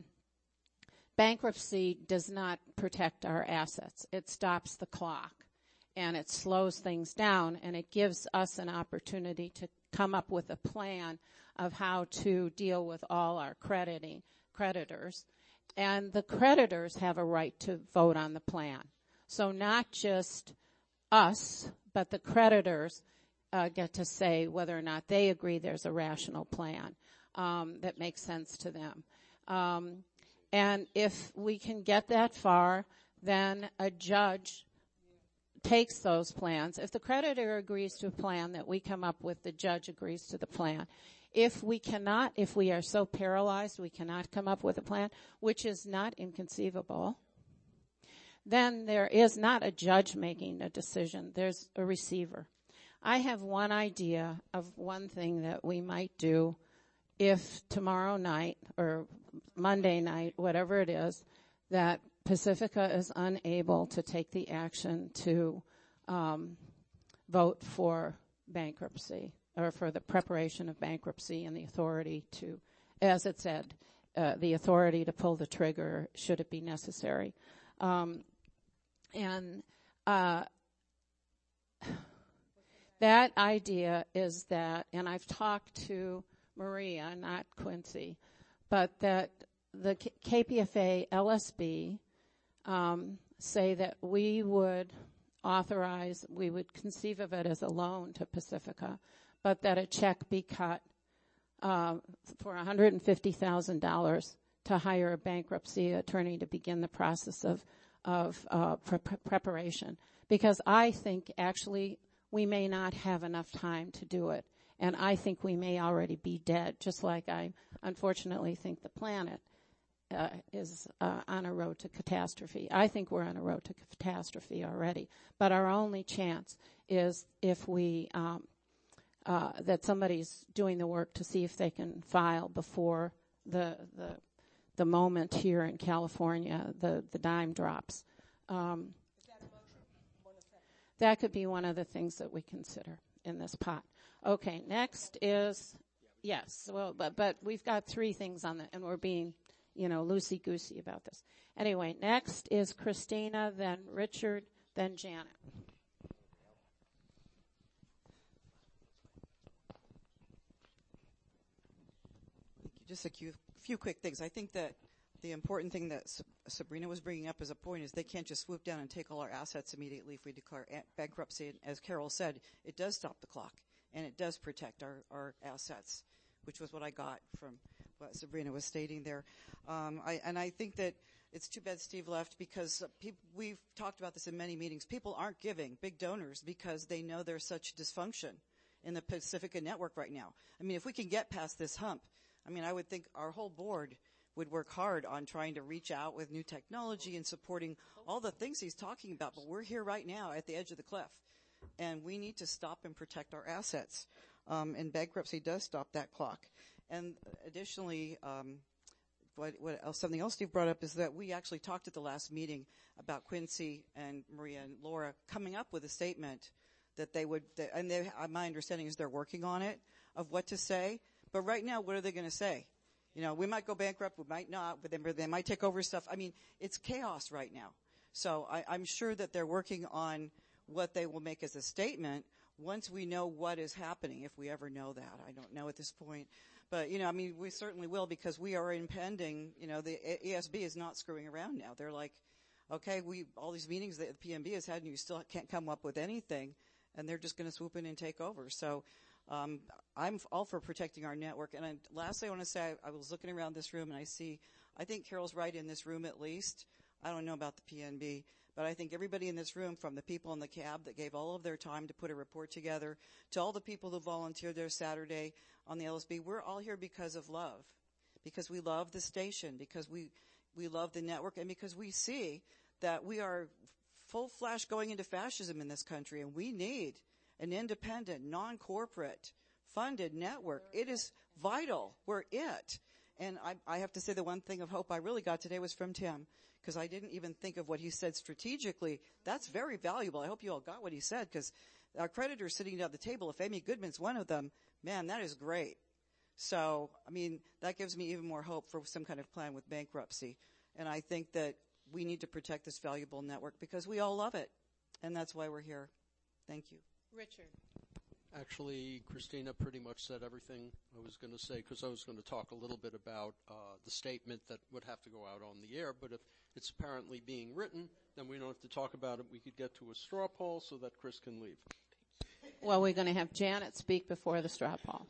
A: bankruptcy does not protect our assets. It stops the clock and it slows things down, and it gives us an opportunity to come up with a plan of how to deal with all our crediting creditors. And the creditors have a right to vote on the plan. So not just us, but the creditors uh, get to say whether or not they agree there's a rational plan um, that makes sense to them. Um, and if we can get that far, then a judge takes those plans. If the creditor agrees to a plan that we come up with, the judge agrees to the plan. If we cannot, if we are so paralyzed we cannot come up with a plan, which is not inconceivable, then there is not a judge making a decision. There's a receiver. I have one idea of one thing that we might do if tomorrow night or Monday night, whatever it is, that Pacifica is unable to take the action to um, vote for bankruptcy or for the preparation of bankruptcy and the authority to, as it said, uh, the authority to pull the trigger should it be necessary. Um, and uh, that idea is that, and I've talked to Maria, not Quincy, but that the K P F A L S B um, say that we would authorize, we would conceive of it as a loan to Pacifica, but that a check be cut uh, for one hundred fifty thousand dollars to hire a bankruptcy attorney to begin the process of of uh, pre- preparation. Because I think actually we may not have enough time to do it. And I think we may already be dead, just like I unfortunately think the planet uh, is uh, on a road to catastrophe. I think we're on a road to catastrophe already. But our only chance is if we, um, uh, that somebody's doing the work to see if they can file before the the, the moment here in California, the, the dime drops. Um, that could be one of the things that we consider in this pot. Okay, next is, yes, well, but, but we've got three things on the, and we're being, you know, loosey-goosey about this. Anyway, next is Christina, then Richard, then Janet.
M: Just a few, few quick things. I think that the important thing that Sabrina was bringing up as a point is they can't just swoop down and take all our assets immediately if we declare bankruptcy. And as Carol said, it does stop the clock, and it does protect our, our assets, which was what I got from what Sabrina was stating there. Um, I, and I think that it's too bad Steve left because people, we've talked about this in many meetings. People aren't giving big donors because they know there's such dysfunction in the Pacifica network right now. I mean, if we can get past this hump, I mean, I would think our whole board would work hard on trying to reach out with new technology and supporting all the things he's talking about. But we're here right now at the edge of the cliff, and we need to stop and protect our assets. Um, and bankruptcy does stop that clock. And additionally, um, what, what else, something else Steve brought up is that we actually talked at the last meeting about Quincy and Maria and Laura coming up with a statement that they would, that, and they, my understanding is they're working on it, of what to say. But right now, what are they going to say? You know, we might go bankrupt, we might not, but then they might take over stuff. I mean, it's chaos right now. So I, I'm sure that they're working on what they will make as a statement once we know what is happening, if we ever know that. I don't know at this point. But, you know, I mean, we certainly will because we are impending, you know, the E S B is not screwing around now. They're like, okay, we all these meetings that the P M B has had and you still can't come up with anything, and they're just going to swoop in and take over. So Um, I'm all for protecting our network. And I, lastly, I want to say I, I was looking around this room and I see, I think Carol's right in this room at least. I don't know about the P N B, but I think everybody in this room, from the people in the cab that gave all of their time to put a report together, to all the people who volunteered there Saturday on the L S B, we're all here because of love, because we love the station, because we, we love the network, and because we see that we are full flash going into fascism in this country, and we need an independent, non-corporate, funded network. It is vital. We're it. And I, I have to say the one thing of hope I really got today was from Tim, because I didn't even think of what he said strategically. That's very valuable. I hope you all got what he said, because our creditors sitting down at the table, if Amy Goodman's one of them, man, that is great. So, I mean, that gives me even more hope for some kind of plan with bankruptcy. And I think that we need to protect this valuable network because we all love it. And that's why we're here. Thank you.
A: Richard.
N: Actually, Christina pretty much said everything I was going to say, because I was going to talk a little bit about uh, the statement that would have to go out on the air. But if it's apparently being written, then we don't have to talk about it. We could get to a straw poll so that Chris can leave.
A: Well, we're going to have Janet speak before the straw poll.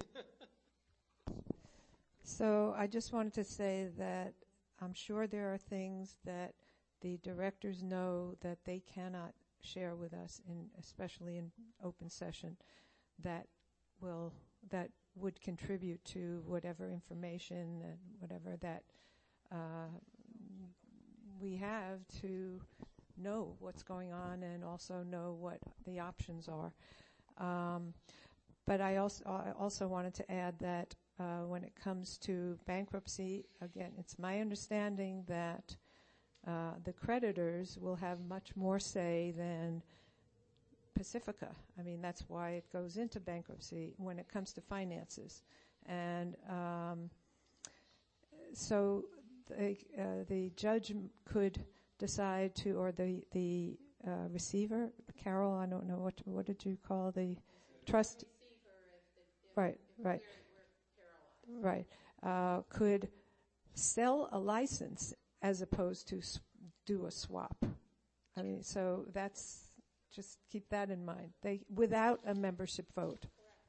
F: So I just wanted to say that I'm sure there are things that the directors know that they cannot share with us, in, especially in open session, that will that would contribute to whatever information and whatever that uh, we have to know what's going on and also know what the options are. Um, but I also I also wanted to add that uh, when it comes to bankruptcy, again, it's my understanding that uh, the creditors will have much more say than Pacifica. I mean, that's why it goes into bankruptcy when it comes to finances. And um, so the, uh, the judge m- could decide to, or the, the uh, receiver, Carol, I don't know, what what did you call the trust? Right, right, right. Uh, could sell a license as opposed to s- do a swap. I mean, so that's, just keep that in mind. They, without a membership vote.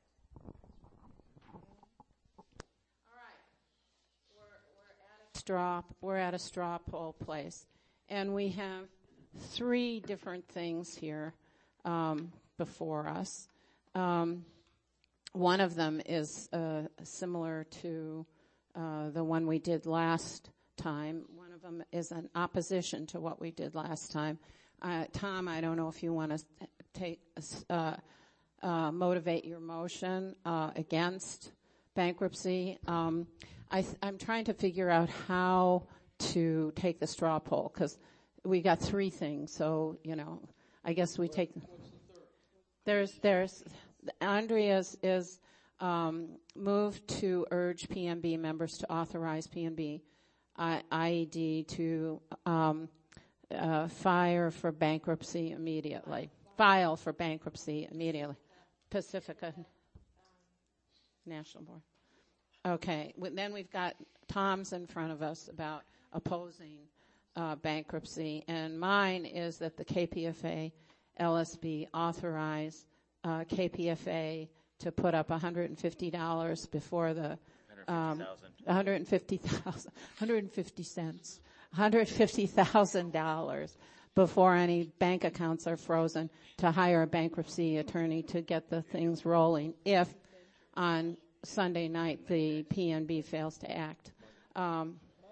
A: Straw, we're at a straw poll place, and we have three different things here um, before us. Um, one of them is uh, similar to uh, the one we did last time. One of them is an opposition to what we did last time. Uh, Tom, I don't know if you want to take uh, uh, motivate your motion uh, against bankruptcy. Um, I th- I'm trying to figure out how to take the straw poll because we got three things. So you know, I guess we what, take. What's the third? There's there's Andrea's is um, moved to urge P N B members to authorize P N B uh, I E D to um, uh, fire for bankruptcy immediately. File for bankruptcy immediately. Pacifica National Board. Okay, well, then we've got Tom's in front of us about opposing uh, bankruptcy, and mine is that the K P F A L S B authorize uh, K P F A to put up one hundred fifty dollars before the um, one hundred fifty thousand dollars, one hundred fifty cents, one hundred fifty thousand dollars before any bank accounts are frozen to hire a bankruptcy attorney to get the things rolling if on Sunday night the P N B fails to act. Um,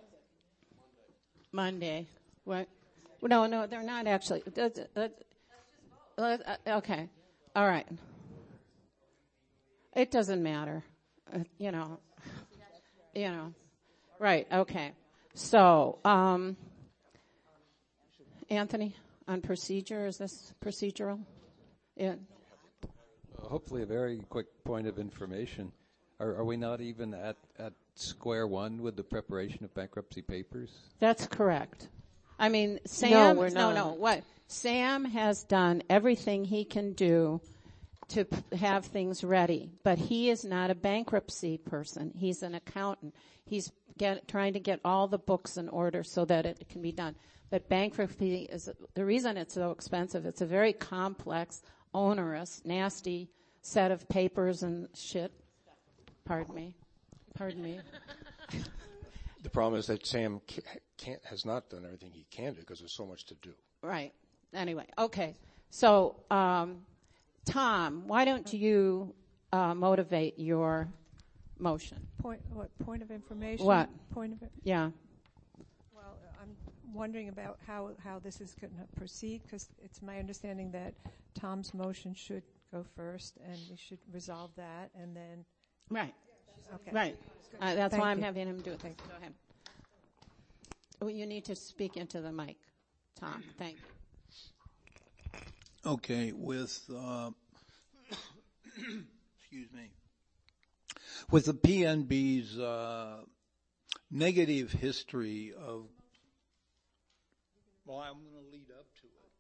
A: Monday. What? No, no, they're not actually. Uh, uh, uh, okay. All right. It doesn't matter. Uh, you know. You know. Right. Okay. So, um, Anthony, on procedure, is this procedural? Yeah.
D: Uh, hopefully a very quick point of information. Are, are we not even at, at square one with the preparation of bankruptcy papers?
A: That's correct. I mean, Sam,
B: no, we're
A: no,
B: not.
A: no, what? Sam has done everything he can do to p- have things ready, but he is not a bankruptcy person. He's an accountant. He's get, trying to get all the books in order so that it can be done. But bankruptcy is, the reason it's so expensive, it's a very complex, onerous, nasty set of papers and shit. Pardon me. Pardon me.
I: The problem is that Sam can't, has not done everything he can do because there's so much to do.
A: Right. Anyway, okay. So, um, Tom, why don't you uh, motivate your motion?
F: Point, what, point of information?
A: What?
F: Point of it?
A: Yeah.
F: Well, I'm wondering about how, how this is going to proceed because it's my understanding that Tom's motion should go first and we should resolve that and then.
A: Right.
F: Okay.
A: Right. Uh, that's
F: Thank
A: why I'm
F: you.
A: having him do it. Thank you. Go ahead. Well, you need to speak into the mic, Tom. Thank you.
E: Okay, with, uh, excuse me, with the P N B's uh, negative history of, well, I'm going to lead up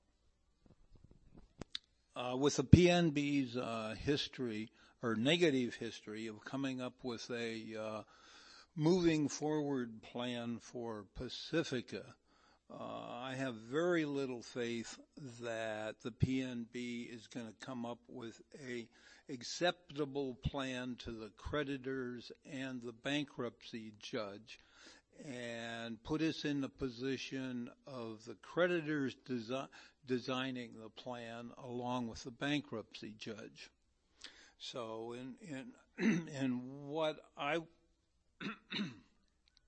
E: to it. Uh, with the P N B's uh, history, or negative history of coming up with a uh, moving forward plan for Pacifica, uh, I have very little faith that the P N B is going to come up with a acceptable plan to the creditors and the bankruptcy judge and put us in the position of the creditors desi- designing the plan along with the bankruptcy judge. So in in in what I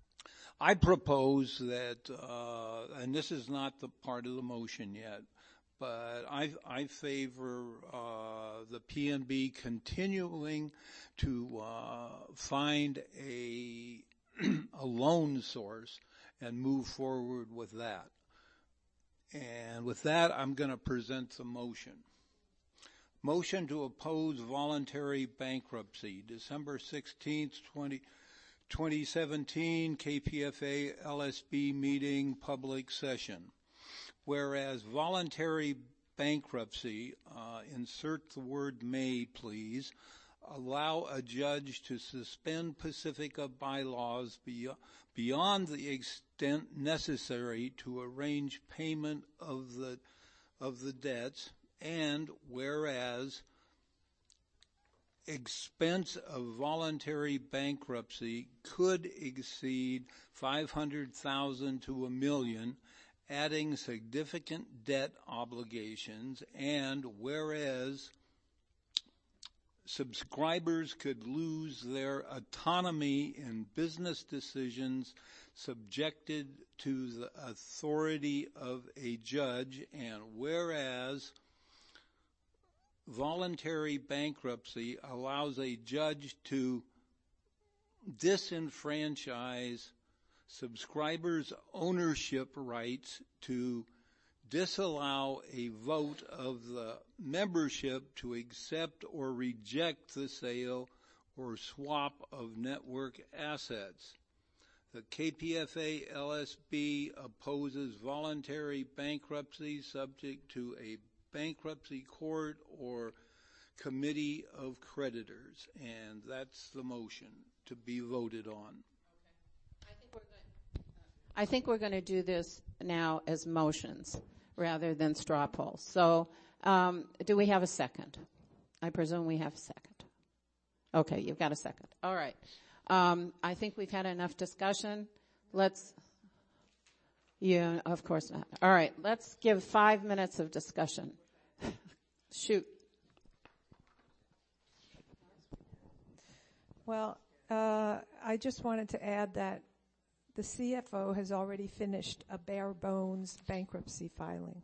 E: I propose that, uh, and this is not the part of the motion yet, but I, I favor uh, the P N B continuing to uh, find a a loan source and move forward with that. And with that, I'm going to present the motion. Motion to oppose voluntary bankruptcy, December sixteenth, twenty seventeen, K P F A L S B meeting, public session. Whereas voluntary bankruptcy, uh, insert the word may, please, allow a judge to suspend Pacifica bylaws be, beyond the extent necessary to arrange payment of the of the debts, and whereas expense of voluntary bankruptcy could exceed five hundred thousand dollars to a million, adding significant debt obligations, and whereas subscribers could lose their autonomy in business decisions subjected to the authority of a judge, and whereas voluntary bankruptcy allows a judge to disenfranchise subscribers' ownership rights to disallow a vote of the membership to accept or reject the sale or swap of network assets. The K P F A L S B opposes voluntary bankruptcy subject to a bankruptcy court or committee of creditors, and that's the motion to be voted on.
A: I think we're going to do this now as motions rather than straw polls. So um, do we have a second? I presume we have a second. Okay, you've got a second. All right. Um, I think we've had enough discussion. Let's, yeah, of course not. All right, let's give five minutes of discussion. Shoot.
F: Well, uh, I just wanted to add that the C F O has already finished a bare bones bankruptcy filing.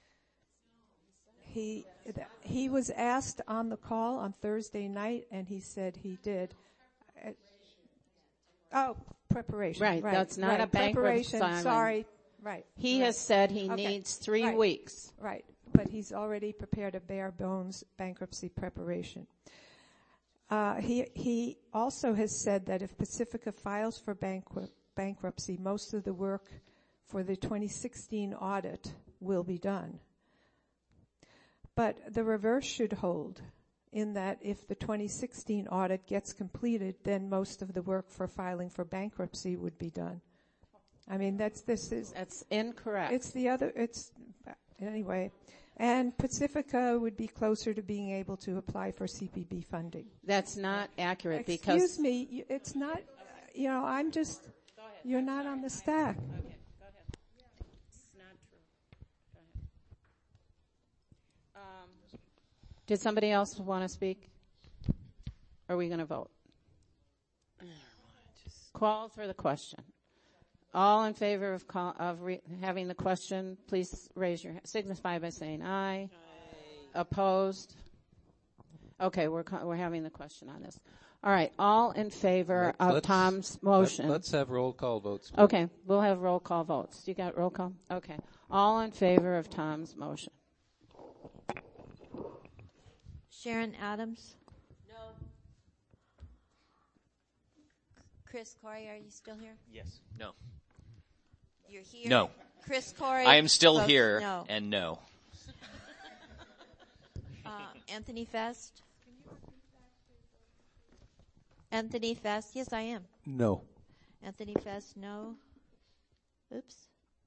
F: He he was asked on the call on Thursday night, and he said he did. Uh, oh, preparation.
A: Right,
F: right
A: that's not
F: right.
A: a bankruptcy
F: preparation.
A: filing.
F: Sorry, right.
A: He
F: right.
A: has said he
F: okay.
A: needs three
F: right.
A: weeks.
F: Right, but he's already prepared a bare bones bankruptcy preparation. Uh, he he also has said that if Pacifica files for bankrupt. bankruptcy, most of the work for the twenty sixteen audit will be done. But the reverse should hold, in that if the twenty sixteen audit gets completed, then most of the work for filing for bankruptcy would be done. I mean, that's this is
A: that's incorrect.
F: It's the other. It's anyway, and Pacifica would be closer to being able to apply for C P B funding.
A: That's not accurate.
F: Excuse
A: because
F: Excuse me, it's not. You know, I'm just. You're not on the stack.
A: Okay, go ahead. It's not true. Go ahead. Um, did somebody else want to speak? Are we going to vote? Call for the question. All in favor of call, of re, having the question, please raise your hand. Signify by saying aye. Aye. Opposed? Okay, we're we're having the question on this. All right, all in favor
D: Let,
A: of Tom's motion.
D: Let, let's have roll call votes. Please.
A: Okay, we'll have roll call votes. You got roll call? Okay. All in favor of Tom's motion.
C: Sharon Adams? No. Chris Corey, are you still here?
L: Yes. No.
C: You're here?
L: No.
C: Chris Corey?
L: I am still
C: votes
L: here,
C: no.
L: and no.
C: Uh, Anthony Fest? Anthony Fest, yes, I am.
D: No.
C: Anthony Fest, no. Oops.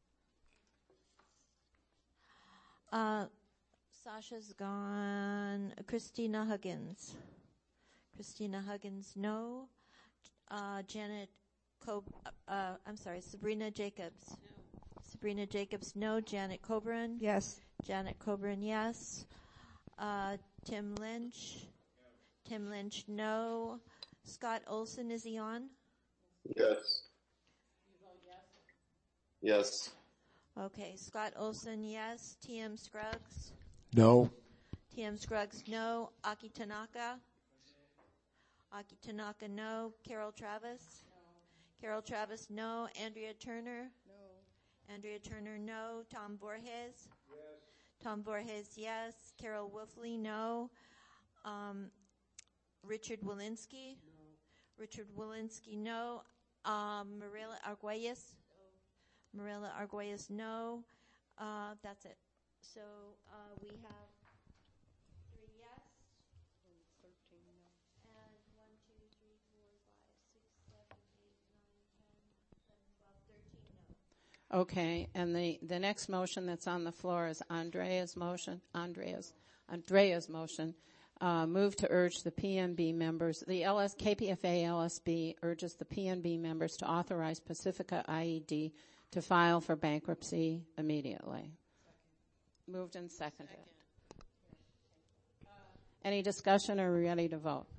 C: Uh, Sasha's gone. Christina Huggins. Christina Huggins, no. Uh, Janet Co- uh, I'm sorry, Sabrina Jacobs. No. Sabrina Jacobs, no. Janet Coburn?
F: Yes.
C: Janet Coburn, yes. Uh, Tim Lynch? No. Tim Lynch, no. Scott Olson, is he on?
P: Yes. You vote yes? Yes.
C: Okay, Scott Olson, yes. T M Scruggs?
I: No.
C: T M Scruggs, no. Aki Tanaka? Aki Tanaka, no. Carol Travis? No. Carol Travis, no. Andrea Turner? No. Andrea Turner, no. Tom Voorhees? Yes. Tom Voorhees, yes. Carol Wolfley, no. Um, Richard Walensky? No. Richard Walensky, no. Um, Marilla Arguelles? No. Marilla Arguelles, no. Uh, that's it. So uh, we have three yes. And thirteen no. And one, two, three, four, five, six, seven, eight, nine, ten, eleven, twelve, thirteen no.
A: Okay, and the, the next motion that's on the floor is Andrea's motion. Andrea's Andrea's motion. Uh, move to urge the P N B members, the L S, K P F A L S B urges the P N B members to authorize Pacifica I E D to file for bankruptcy immediately. Second. Moved and seconded. Second. Uh, Any discussion, or are we ready to vote?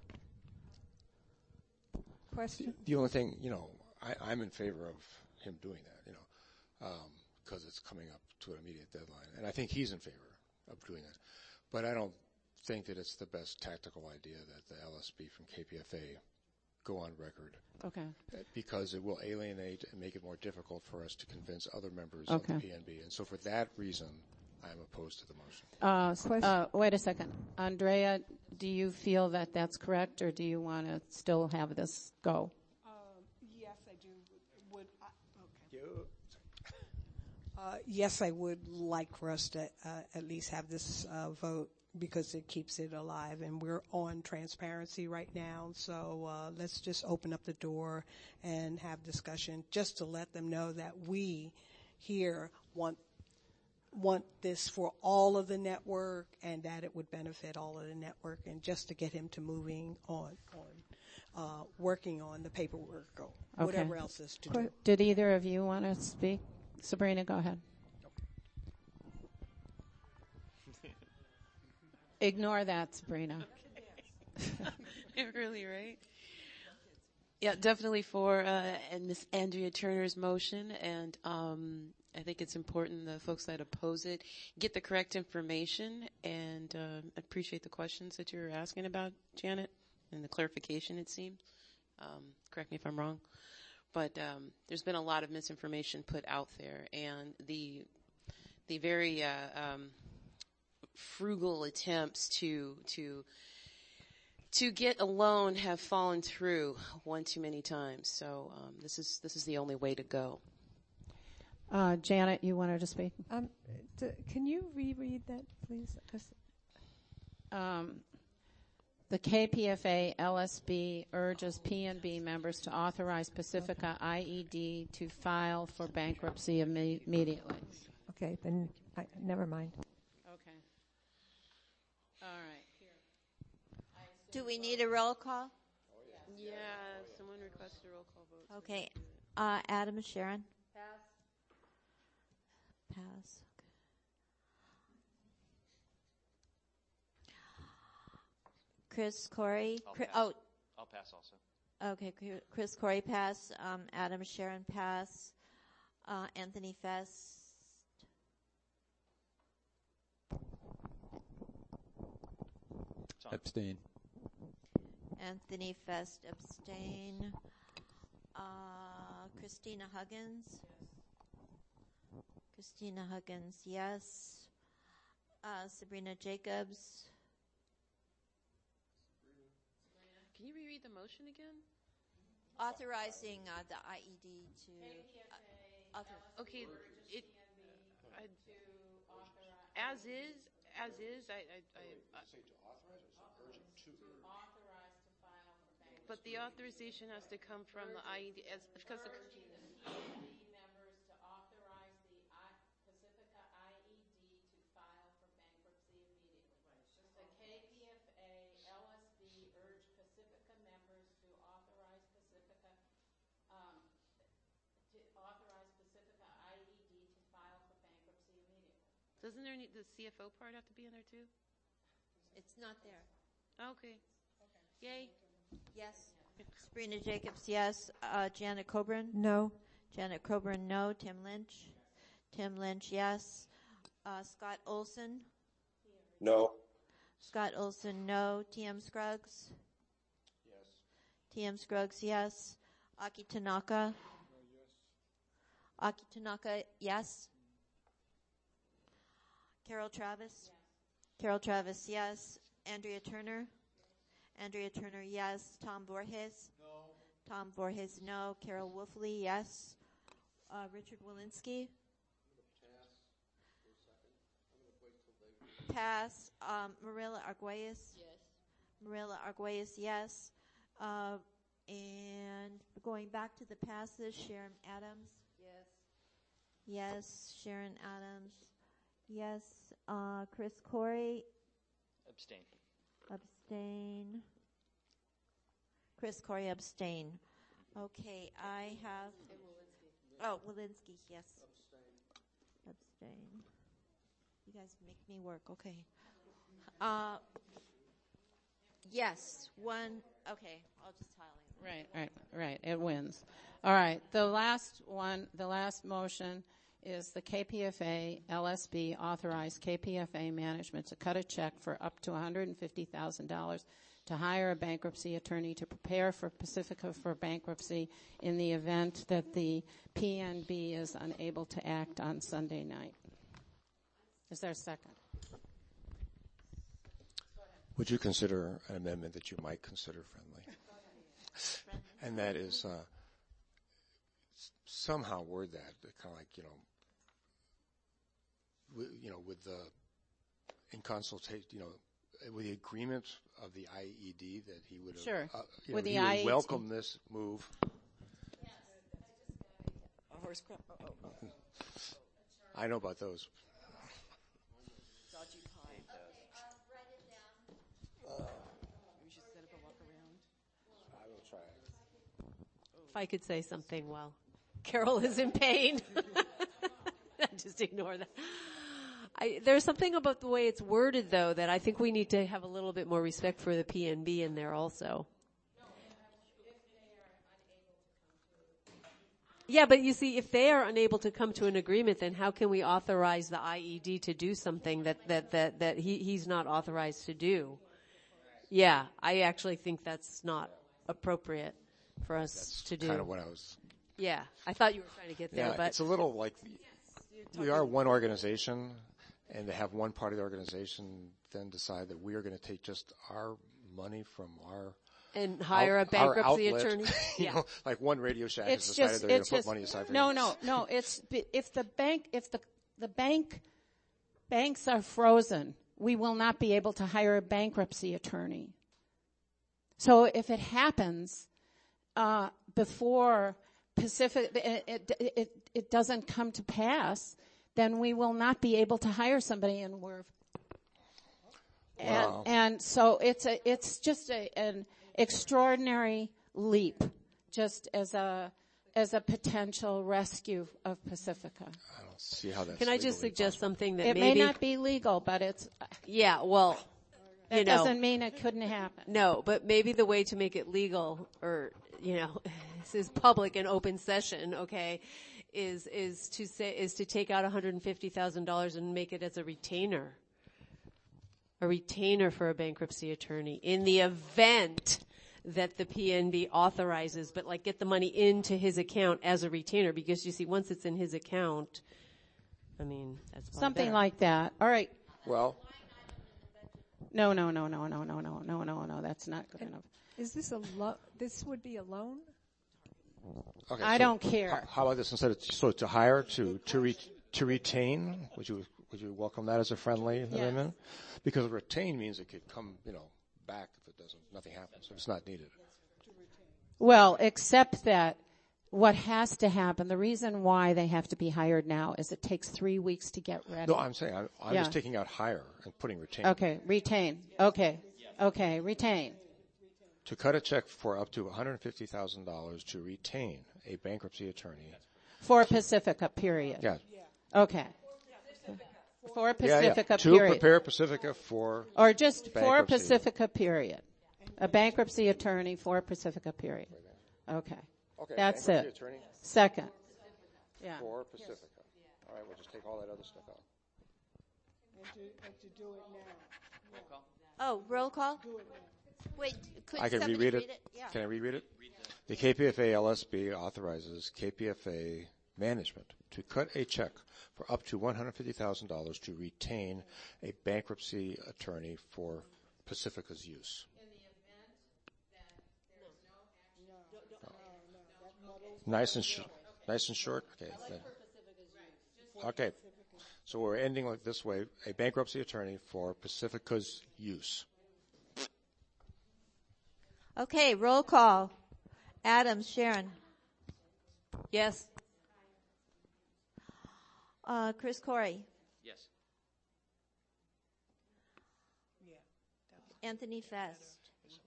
F: Question?
I: The only thing, you know, I, I'm in favor of him doing that, you know, because um, it's coming up to an immediate deadline. And I think he's in favor of doing that. But I don't think that it's the best tactical idea that the L S B from K P F A go on record.
A: Okay.
I: Because it will alienate and make it more difficult for us to convince other members
A: okay.
I: of the P N B. And so for that reason, I'm opposed to the motion.
A: Uh, uh, wait a second. Andrea, do you feel that that's correct, or do you want to still have this go?
J: Um, yes, I do. Would I, okay. Uh, yes, I would like for us to uh, at least have this uh, vote, because it keeps it alive, and we're on transparency right now. So uh, let's just open up the door and have discussion, just to let them know that we here want want this for all of the network, and that it would benefit all of the network, and just to get him to moving on on uh, working on the paperwork or
A: okay.
J: whatever else is to do.
A: Did either of you want to speak? Sabrina, go ahead. Ignore that, Sabrina.
H: You're really right. Yeah, definitely for uh, and Miss Andrea Turner's motion, and um, I think it's important the folks that oppose it get the correct information, and uh, appreciate the questions that you were asking about, Janet, and the clarification, it seemed. Um, correct me if I'm wrong. But um, there's been a lot of misinformation put out there, and the the very uh, um, frugal attempts to to to get a loan have fallen through one too many times. So um, this is this is the only way to go.
A: Uh, Janet, you wanted to speak?
F: Um, d- can you reread that, please?
A: Um, the K P F A L S B urges P N B members to authorize Pacifica okay. I E D to file for bankruptcy imme- immediately.
F: Okay, then I, never mind.
A: Okay. All right. Here.
C: Do we need a roll call?
H: Yeah, someone requested a roll call vote.
C: Okay. Uh, Adam, Sharon? Pass. Pass. Chris Corey.
L: I'll
C: Chris,
L: pass.
C: oh,
L: I'll pass also.
C: Okay, Chris Corey pass. Um, Adam Sharon pass. Uh, Anthony Fest.
D: Abstain.
C: Anthony Fest abstain. Uh, Christina Huggins. Yes. Christina Huggins, yes. Uh, Sabrina Jacobs.
H: Can you reread the motion again?
C: Authorizing uh, the I E D to. Uh, author-
H: okay, it. I, as is, as is. I. I, I, I
I: say to authorize or urgent to?
A: To authorize to file for bankruptcy.
H: But the authorization has to come from the I E D, as because the.
A: members to authorize the I, Pacifica I E D to file for bankruptcy immediately. The K P F A L S B urge Pacifica members to authorize Pacifica um, to authorize Pacifica I E D to file for bankruptcy immediately.
H: Doesn't there need the C F O part have to be in there too?
C: It's not there.
H: Okay. Okay. Yay.
C: Yes. Sabrina Jacobs, yes. Uh, Janet Coburn?
F: No.
C: Janet Coburn, no. Tim Lynch? Tim Lynch, yes. Uh, Scott Olson?
P: No.
C: Scott Olson, no. T M Scruggs?
P: Yes.
C: T M Scruggs, yes. Aki Tanaka? Aki Tanaka, yes. Carol Travis? Carol Travis, yes. Andrea Turner? Andrea Turner, yes. Tom Voorhees?
P: No.
C: Tom Voorhees, no. Carol Wolfley, yes. Uh, Richard Walensky? Pass. Um, Marilla Arguelles?
O: Yes.
C: Marilla Arguelles, yes. Uh, and going back to the passes, Sharon Adams?
O: Yes.
C: Yes. Sharon Adams? Yes. Uh, Chris Corey?
L: Abstain.
C: Abstain. Chris Corey, abstain. Okay, I have. Oh, Walensky, yes. Abstain. Abstain. You guys make me work. Okay. Uh, yes. One. Okay. I'll just tally.
A: Right, right, right. It wins. All right. The last one, the last motion is the K P F A L S B authorized K P F A management to cut a check for up to one hundred fifty thousand dollars to hire a bankruptcy attorney to prepare for Pacifica for bankruptcy in the event that the P N B is unable to act on Sunday night. Is there a second?
I: Would you consider an amendment that you might consider friendly? And that is uh, s- somehow word that kind of like, you know, w- you know, with the in consultation, you know, with the agreement of the I E D that he would have,
A: Sure.
I: uh, you
A: With
I: know,
A: the
I: he would
A: I E D.
I: welcome this move.
M: A horse crap. Oh, oh, oh.
I: I know about those.
M: Dodgy pie.
B: We should set up a walk around.
I: I will try.
B: If I could say something while Carol is in pain. Just ignore that. I, there's something about the way it's worded, though, that I think we need to have a little bit more respect for the P N B in there also. Yeah, but you see, if they are unable to come to an agreement, then how can we authorize the I E D to do something that, that, that, that he, he's not authorized to do? Yeah, I actually think that's not appropriate for us
I: That's
B: to do.
I: kind of what I was.
B: Yeah, I thought you were trying to get there,
I: Yeah,
B: but
I: it's a little like we are one organization, and to have one part of the organization then decide that we are going to take just our money from our
B: and hire
I: out-
B: a bankruptcy
I: our outlet,
B: attorney.
I: you
B: Yeah.
I: know, like one Radio Shack
A: It's
I: has decided
A: just,
I: they're going
A: it's
I: to put
A: just,
I: money aside for
A: no,
I: you.
A: no, no. It's, if the bank, if the, the bank, banks are frozen, we will not be able to hire a bankruptcy attorney. So if it happens, uh, before Pacific, it, it, it, it doesn't come to pass, then we will not be able to hire somebody, and we're, and,
I: Wow.
A: and so it's a, it's just a, an extraordinary leap, just as a, as a potential rescue of Pacifica.
I: I don't see how that's.
B: Can I just
I: legally
B: suggest
I: possible.
B: something that
A: It
B: maybe
A: may not be legal, but it's,
B: Yeah, well,
A: that
B: you know,
A: doesn't mean it couldn't happen.
B: no, but maybe the way to make it legal, or you know, this is public and open session, okay, is is to say is to take out one hundred fifty thousand dollars and make it as a retainer, a retainer for a bankruptcy attorney in the event that the P N B authorizes, but like get the money into his account as a retainer, because you see, once it's in his account, I mean, that's part
A: Something
B: there.
A: like that. All right.
I: Well,
A: No, no, no, no, no, no, no, no, no, no. That's not good enough.
F: Is this a lo- this would be a loan?
I: okay,
A: I
I: so
A: don't care.
I: How, how about this instead of so to hire to to re, to retain? Would you would you welcome that as a friendly amendment? Because retain means it could come, you know, back if it doesn't nothing happens if it's not needed.
A: Well, except that what has to happen, the reason why they have to be hired now is it takes three weeks to get ready.
I: No, I'm saying I'm, I'm
A: Yeah.
I: just taking out hire and putting retain.
A: Okay, retain. Okay, okay, retain.
I: To cut a check for up to one hundred fifty thousand dollars to retain a bankruptcy attorney.
A: For Pacifica, period.
I: Yeah.
A: Okay. For
I: Yeah, yeah.
A: Pacifica,
I: To
A: period.
I: prepare Pacifica for
A: Or just for
I: bankruptcy.
A: Pacifica, period. A bankruptcy attorney for Pacifica, period. Okay.
I: Okay,
A: That's
I: bankruptcy
A: it.
I: attorney?
A: Second. Yeah.
I: For Pacifica. All right, we'll just take all that other stuff out.
J: And to, and to do it now.
L: Roll call.
C: Oh, roll call?
J: Do it now.
C: Wait, could
I: I can
C: somebody
I: reread
C: read
I: it.
C: it? Yeah.
I: Can I reread it? The K P F A L S B authorizes K P F A management to cut a check for up to one hundred fifty thousand dollars to retain a bankruptcy attorney for Pacifica's use. Nice and sh- nice and short. Okay. Then. Okay. So we're ending like this way: a bankruptcy attorney for Pacifica's use.
C: Okay, roll call. Adams, Sharon.
B: Yes.
C: Uh, Chris Corey.
L: Yes.
C: Anthony Fest.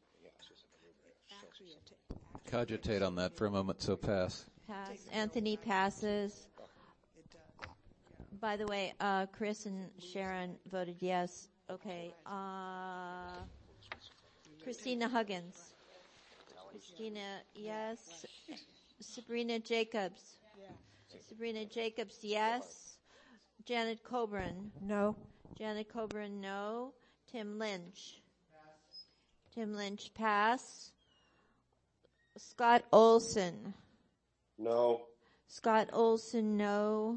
D: Cogitate on that for a moment, so pass.
C: Pass. Anthony passes. By the way, uh, Chris and Sharon voted yes. Okay. Uh, Christina Huggins. Christina, yes. Sabrina Jacobs. Sabrina Jacobs, yes. Janet Coburn.
F: No.
C: Janet Coburn, no. Tim Lynch. Tim Lynch, pass. Scott Olson.
P: No.
C: Scott Olson, no.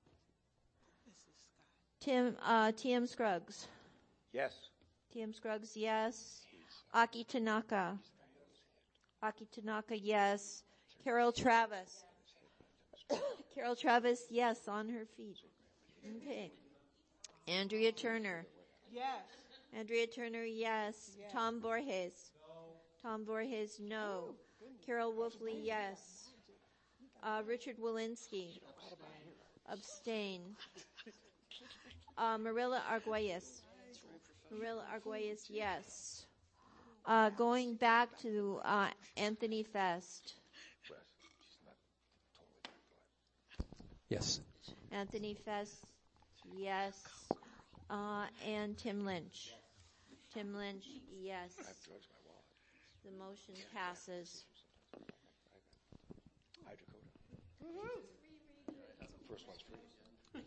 C: Tim, uh, T M Scruggs.
I: Yes.
C: T M Scruggs, yes. Aki Tanaka. Aki Tanaka, yes. Carol Travis. Carol Travis, yes, on her feet. Okay. Andrea Turner.
J: Yes.
C: Andrea Turner, yes.
J: Yes.
C: Tom Borges. Tom Borges, no. Carol Wolfley, yes. Uh, Richard Walensky. Abstain. Uh, Marilla Arguelles. Marilla Arguelles, yes. Uh, going back to uh, Anthony Fest.
D: Yes.
C: Anthony Fest, yes. Uh, and Tim Lynch. Tim Lynch, yes. The motion passes.
I: First one's free.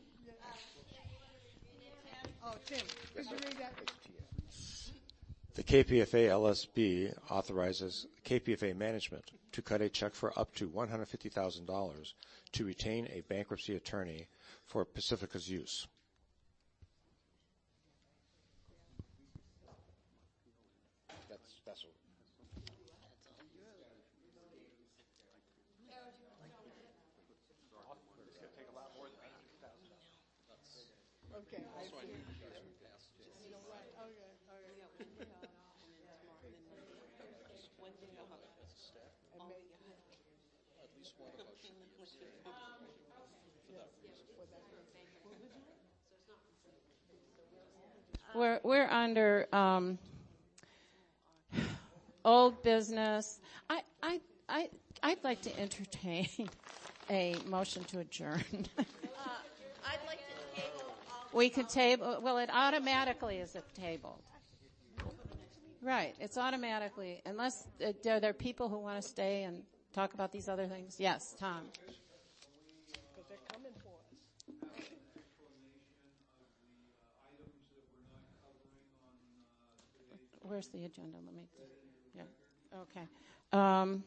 J: Oh, Tim, could you read that?
I: The K P F A L S B authorizes K P F A management to cut a check for up to one hundred fifty thousand dollars to retain a bankruptcy attorney for Pacifica's use. That's special.
J: Okay, I see. Okay, okay.
A: We're we're under um, old business. I I I I'd like to entertain a motion to adjourn.
C: Uh, I'd like to table all.
A: We could table. Well, it automatically is tabled. Right, it's automatically unless uh, are there people who want to stay and talk about these other things. Yes, Tom.
J: Because they're coming for us.
A: Where's the agenda? Let me. Yeah. Okay. Um,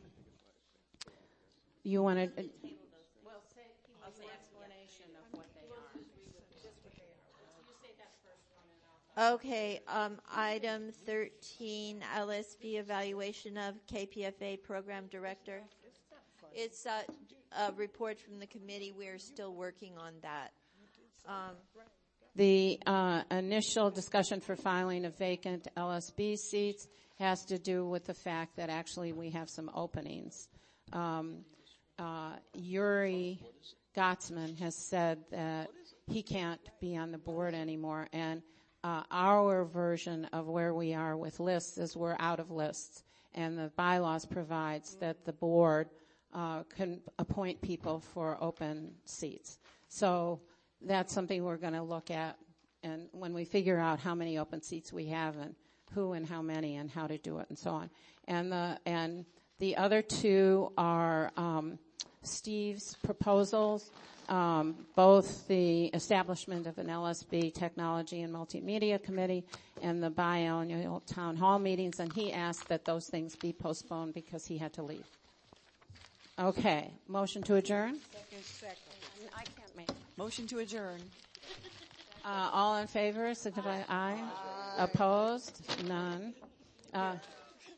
A: you want to? Uh, well, say give us the explanation of what they are. Just what they are. You say that first one, and I'll.
C: Okay, um, item thirteen, L S B evaluation of K P F A program director. It's a, a report from the committee. We're still working on that. Um,
A: The uh, initial discussion for filing of vacant L S B seats has to do with the fact that actually we have some openings. Um, uh, Yuri Gottsman has said that he can't be on the board anymore, and uh, our version of where we are with lists is we're out of lists, and the bylaws provides that the board uh, can appoint people for open seats. So that's something we're going to look at, and when we figure out how many open seats we have and who and how many and how to do it and so on. And the and the other two are um, Steve's proposals. um, both the establishment of an L S B Technology and Multimedia Committee and the biannual town hall meetings, and he asked that those things be postponed because he had to leave. Okay, motion to adjourn?
M: Second, second.
A: I can't make it.
M: Motion to adjourn.
A: Uh, all in favor, signify aye. Aye. Opposed? None. Uh,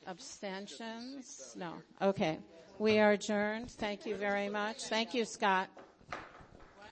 A: abstentions? No. Okay. We are adjourned. Thank you very much. Thank you, Scott.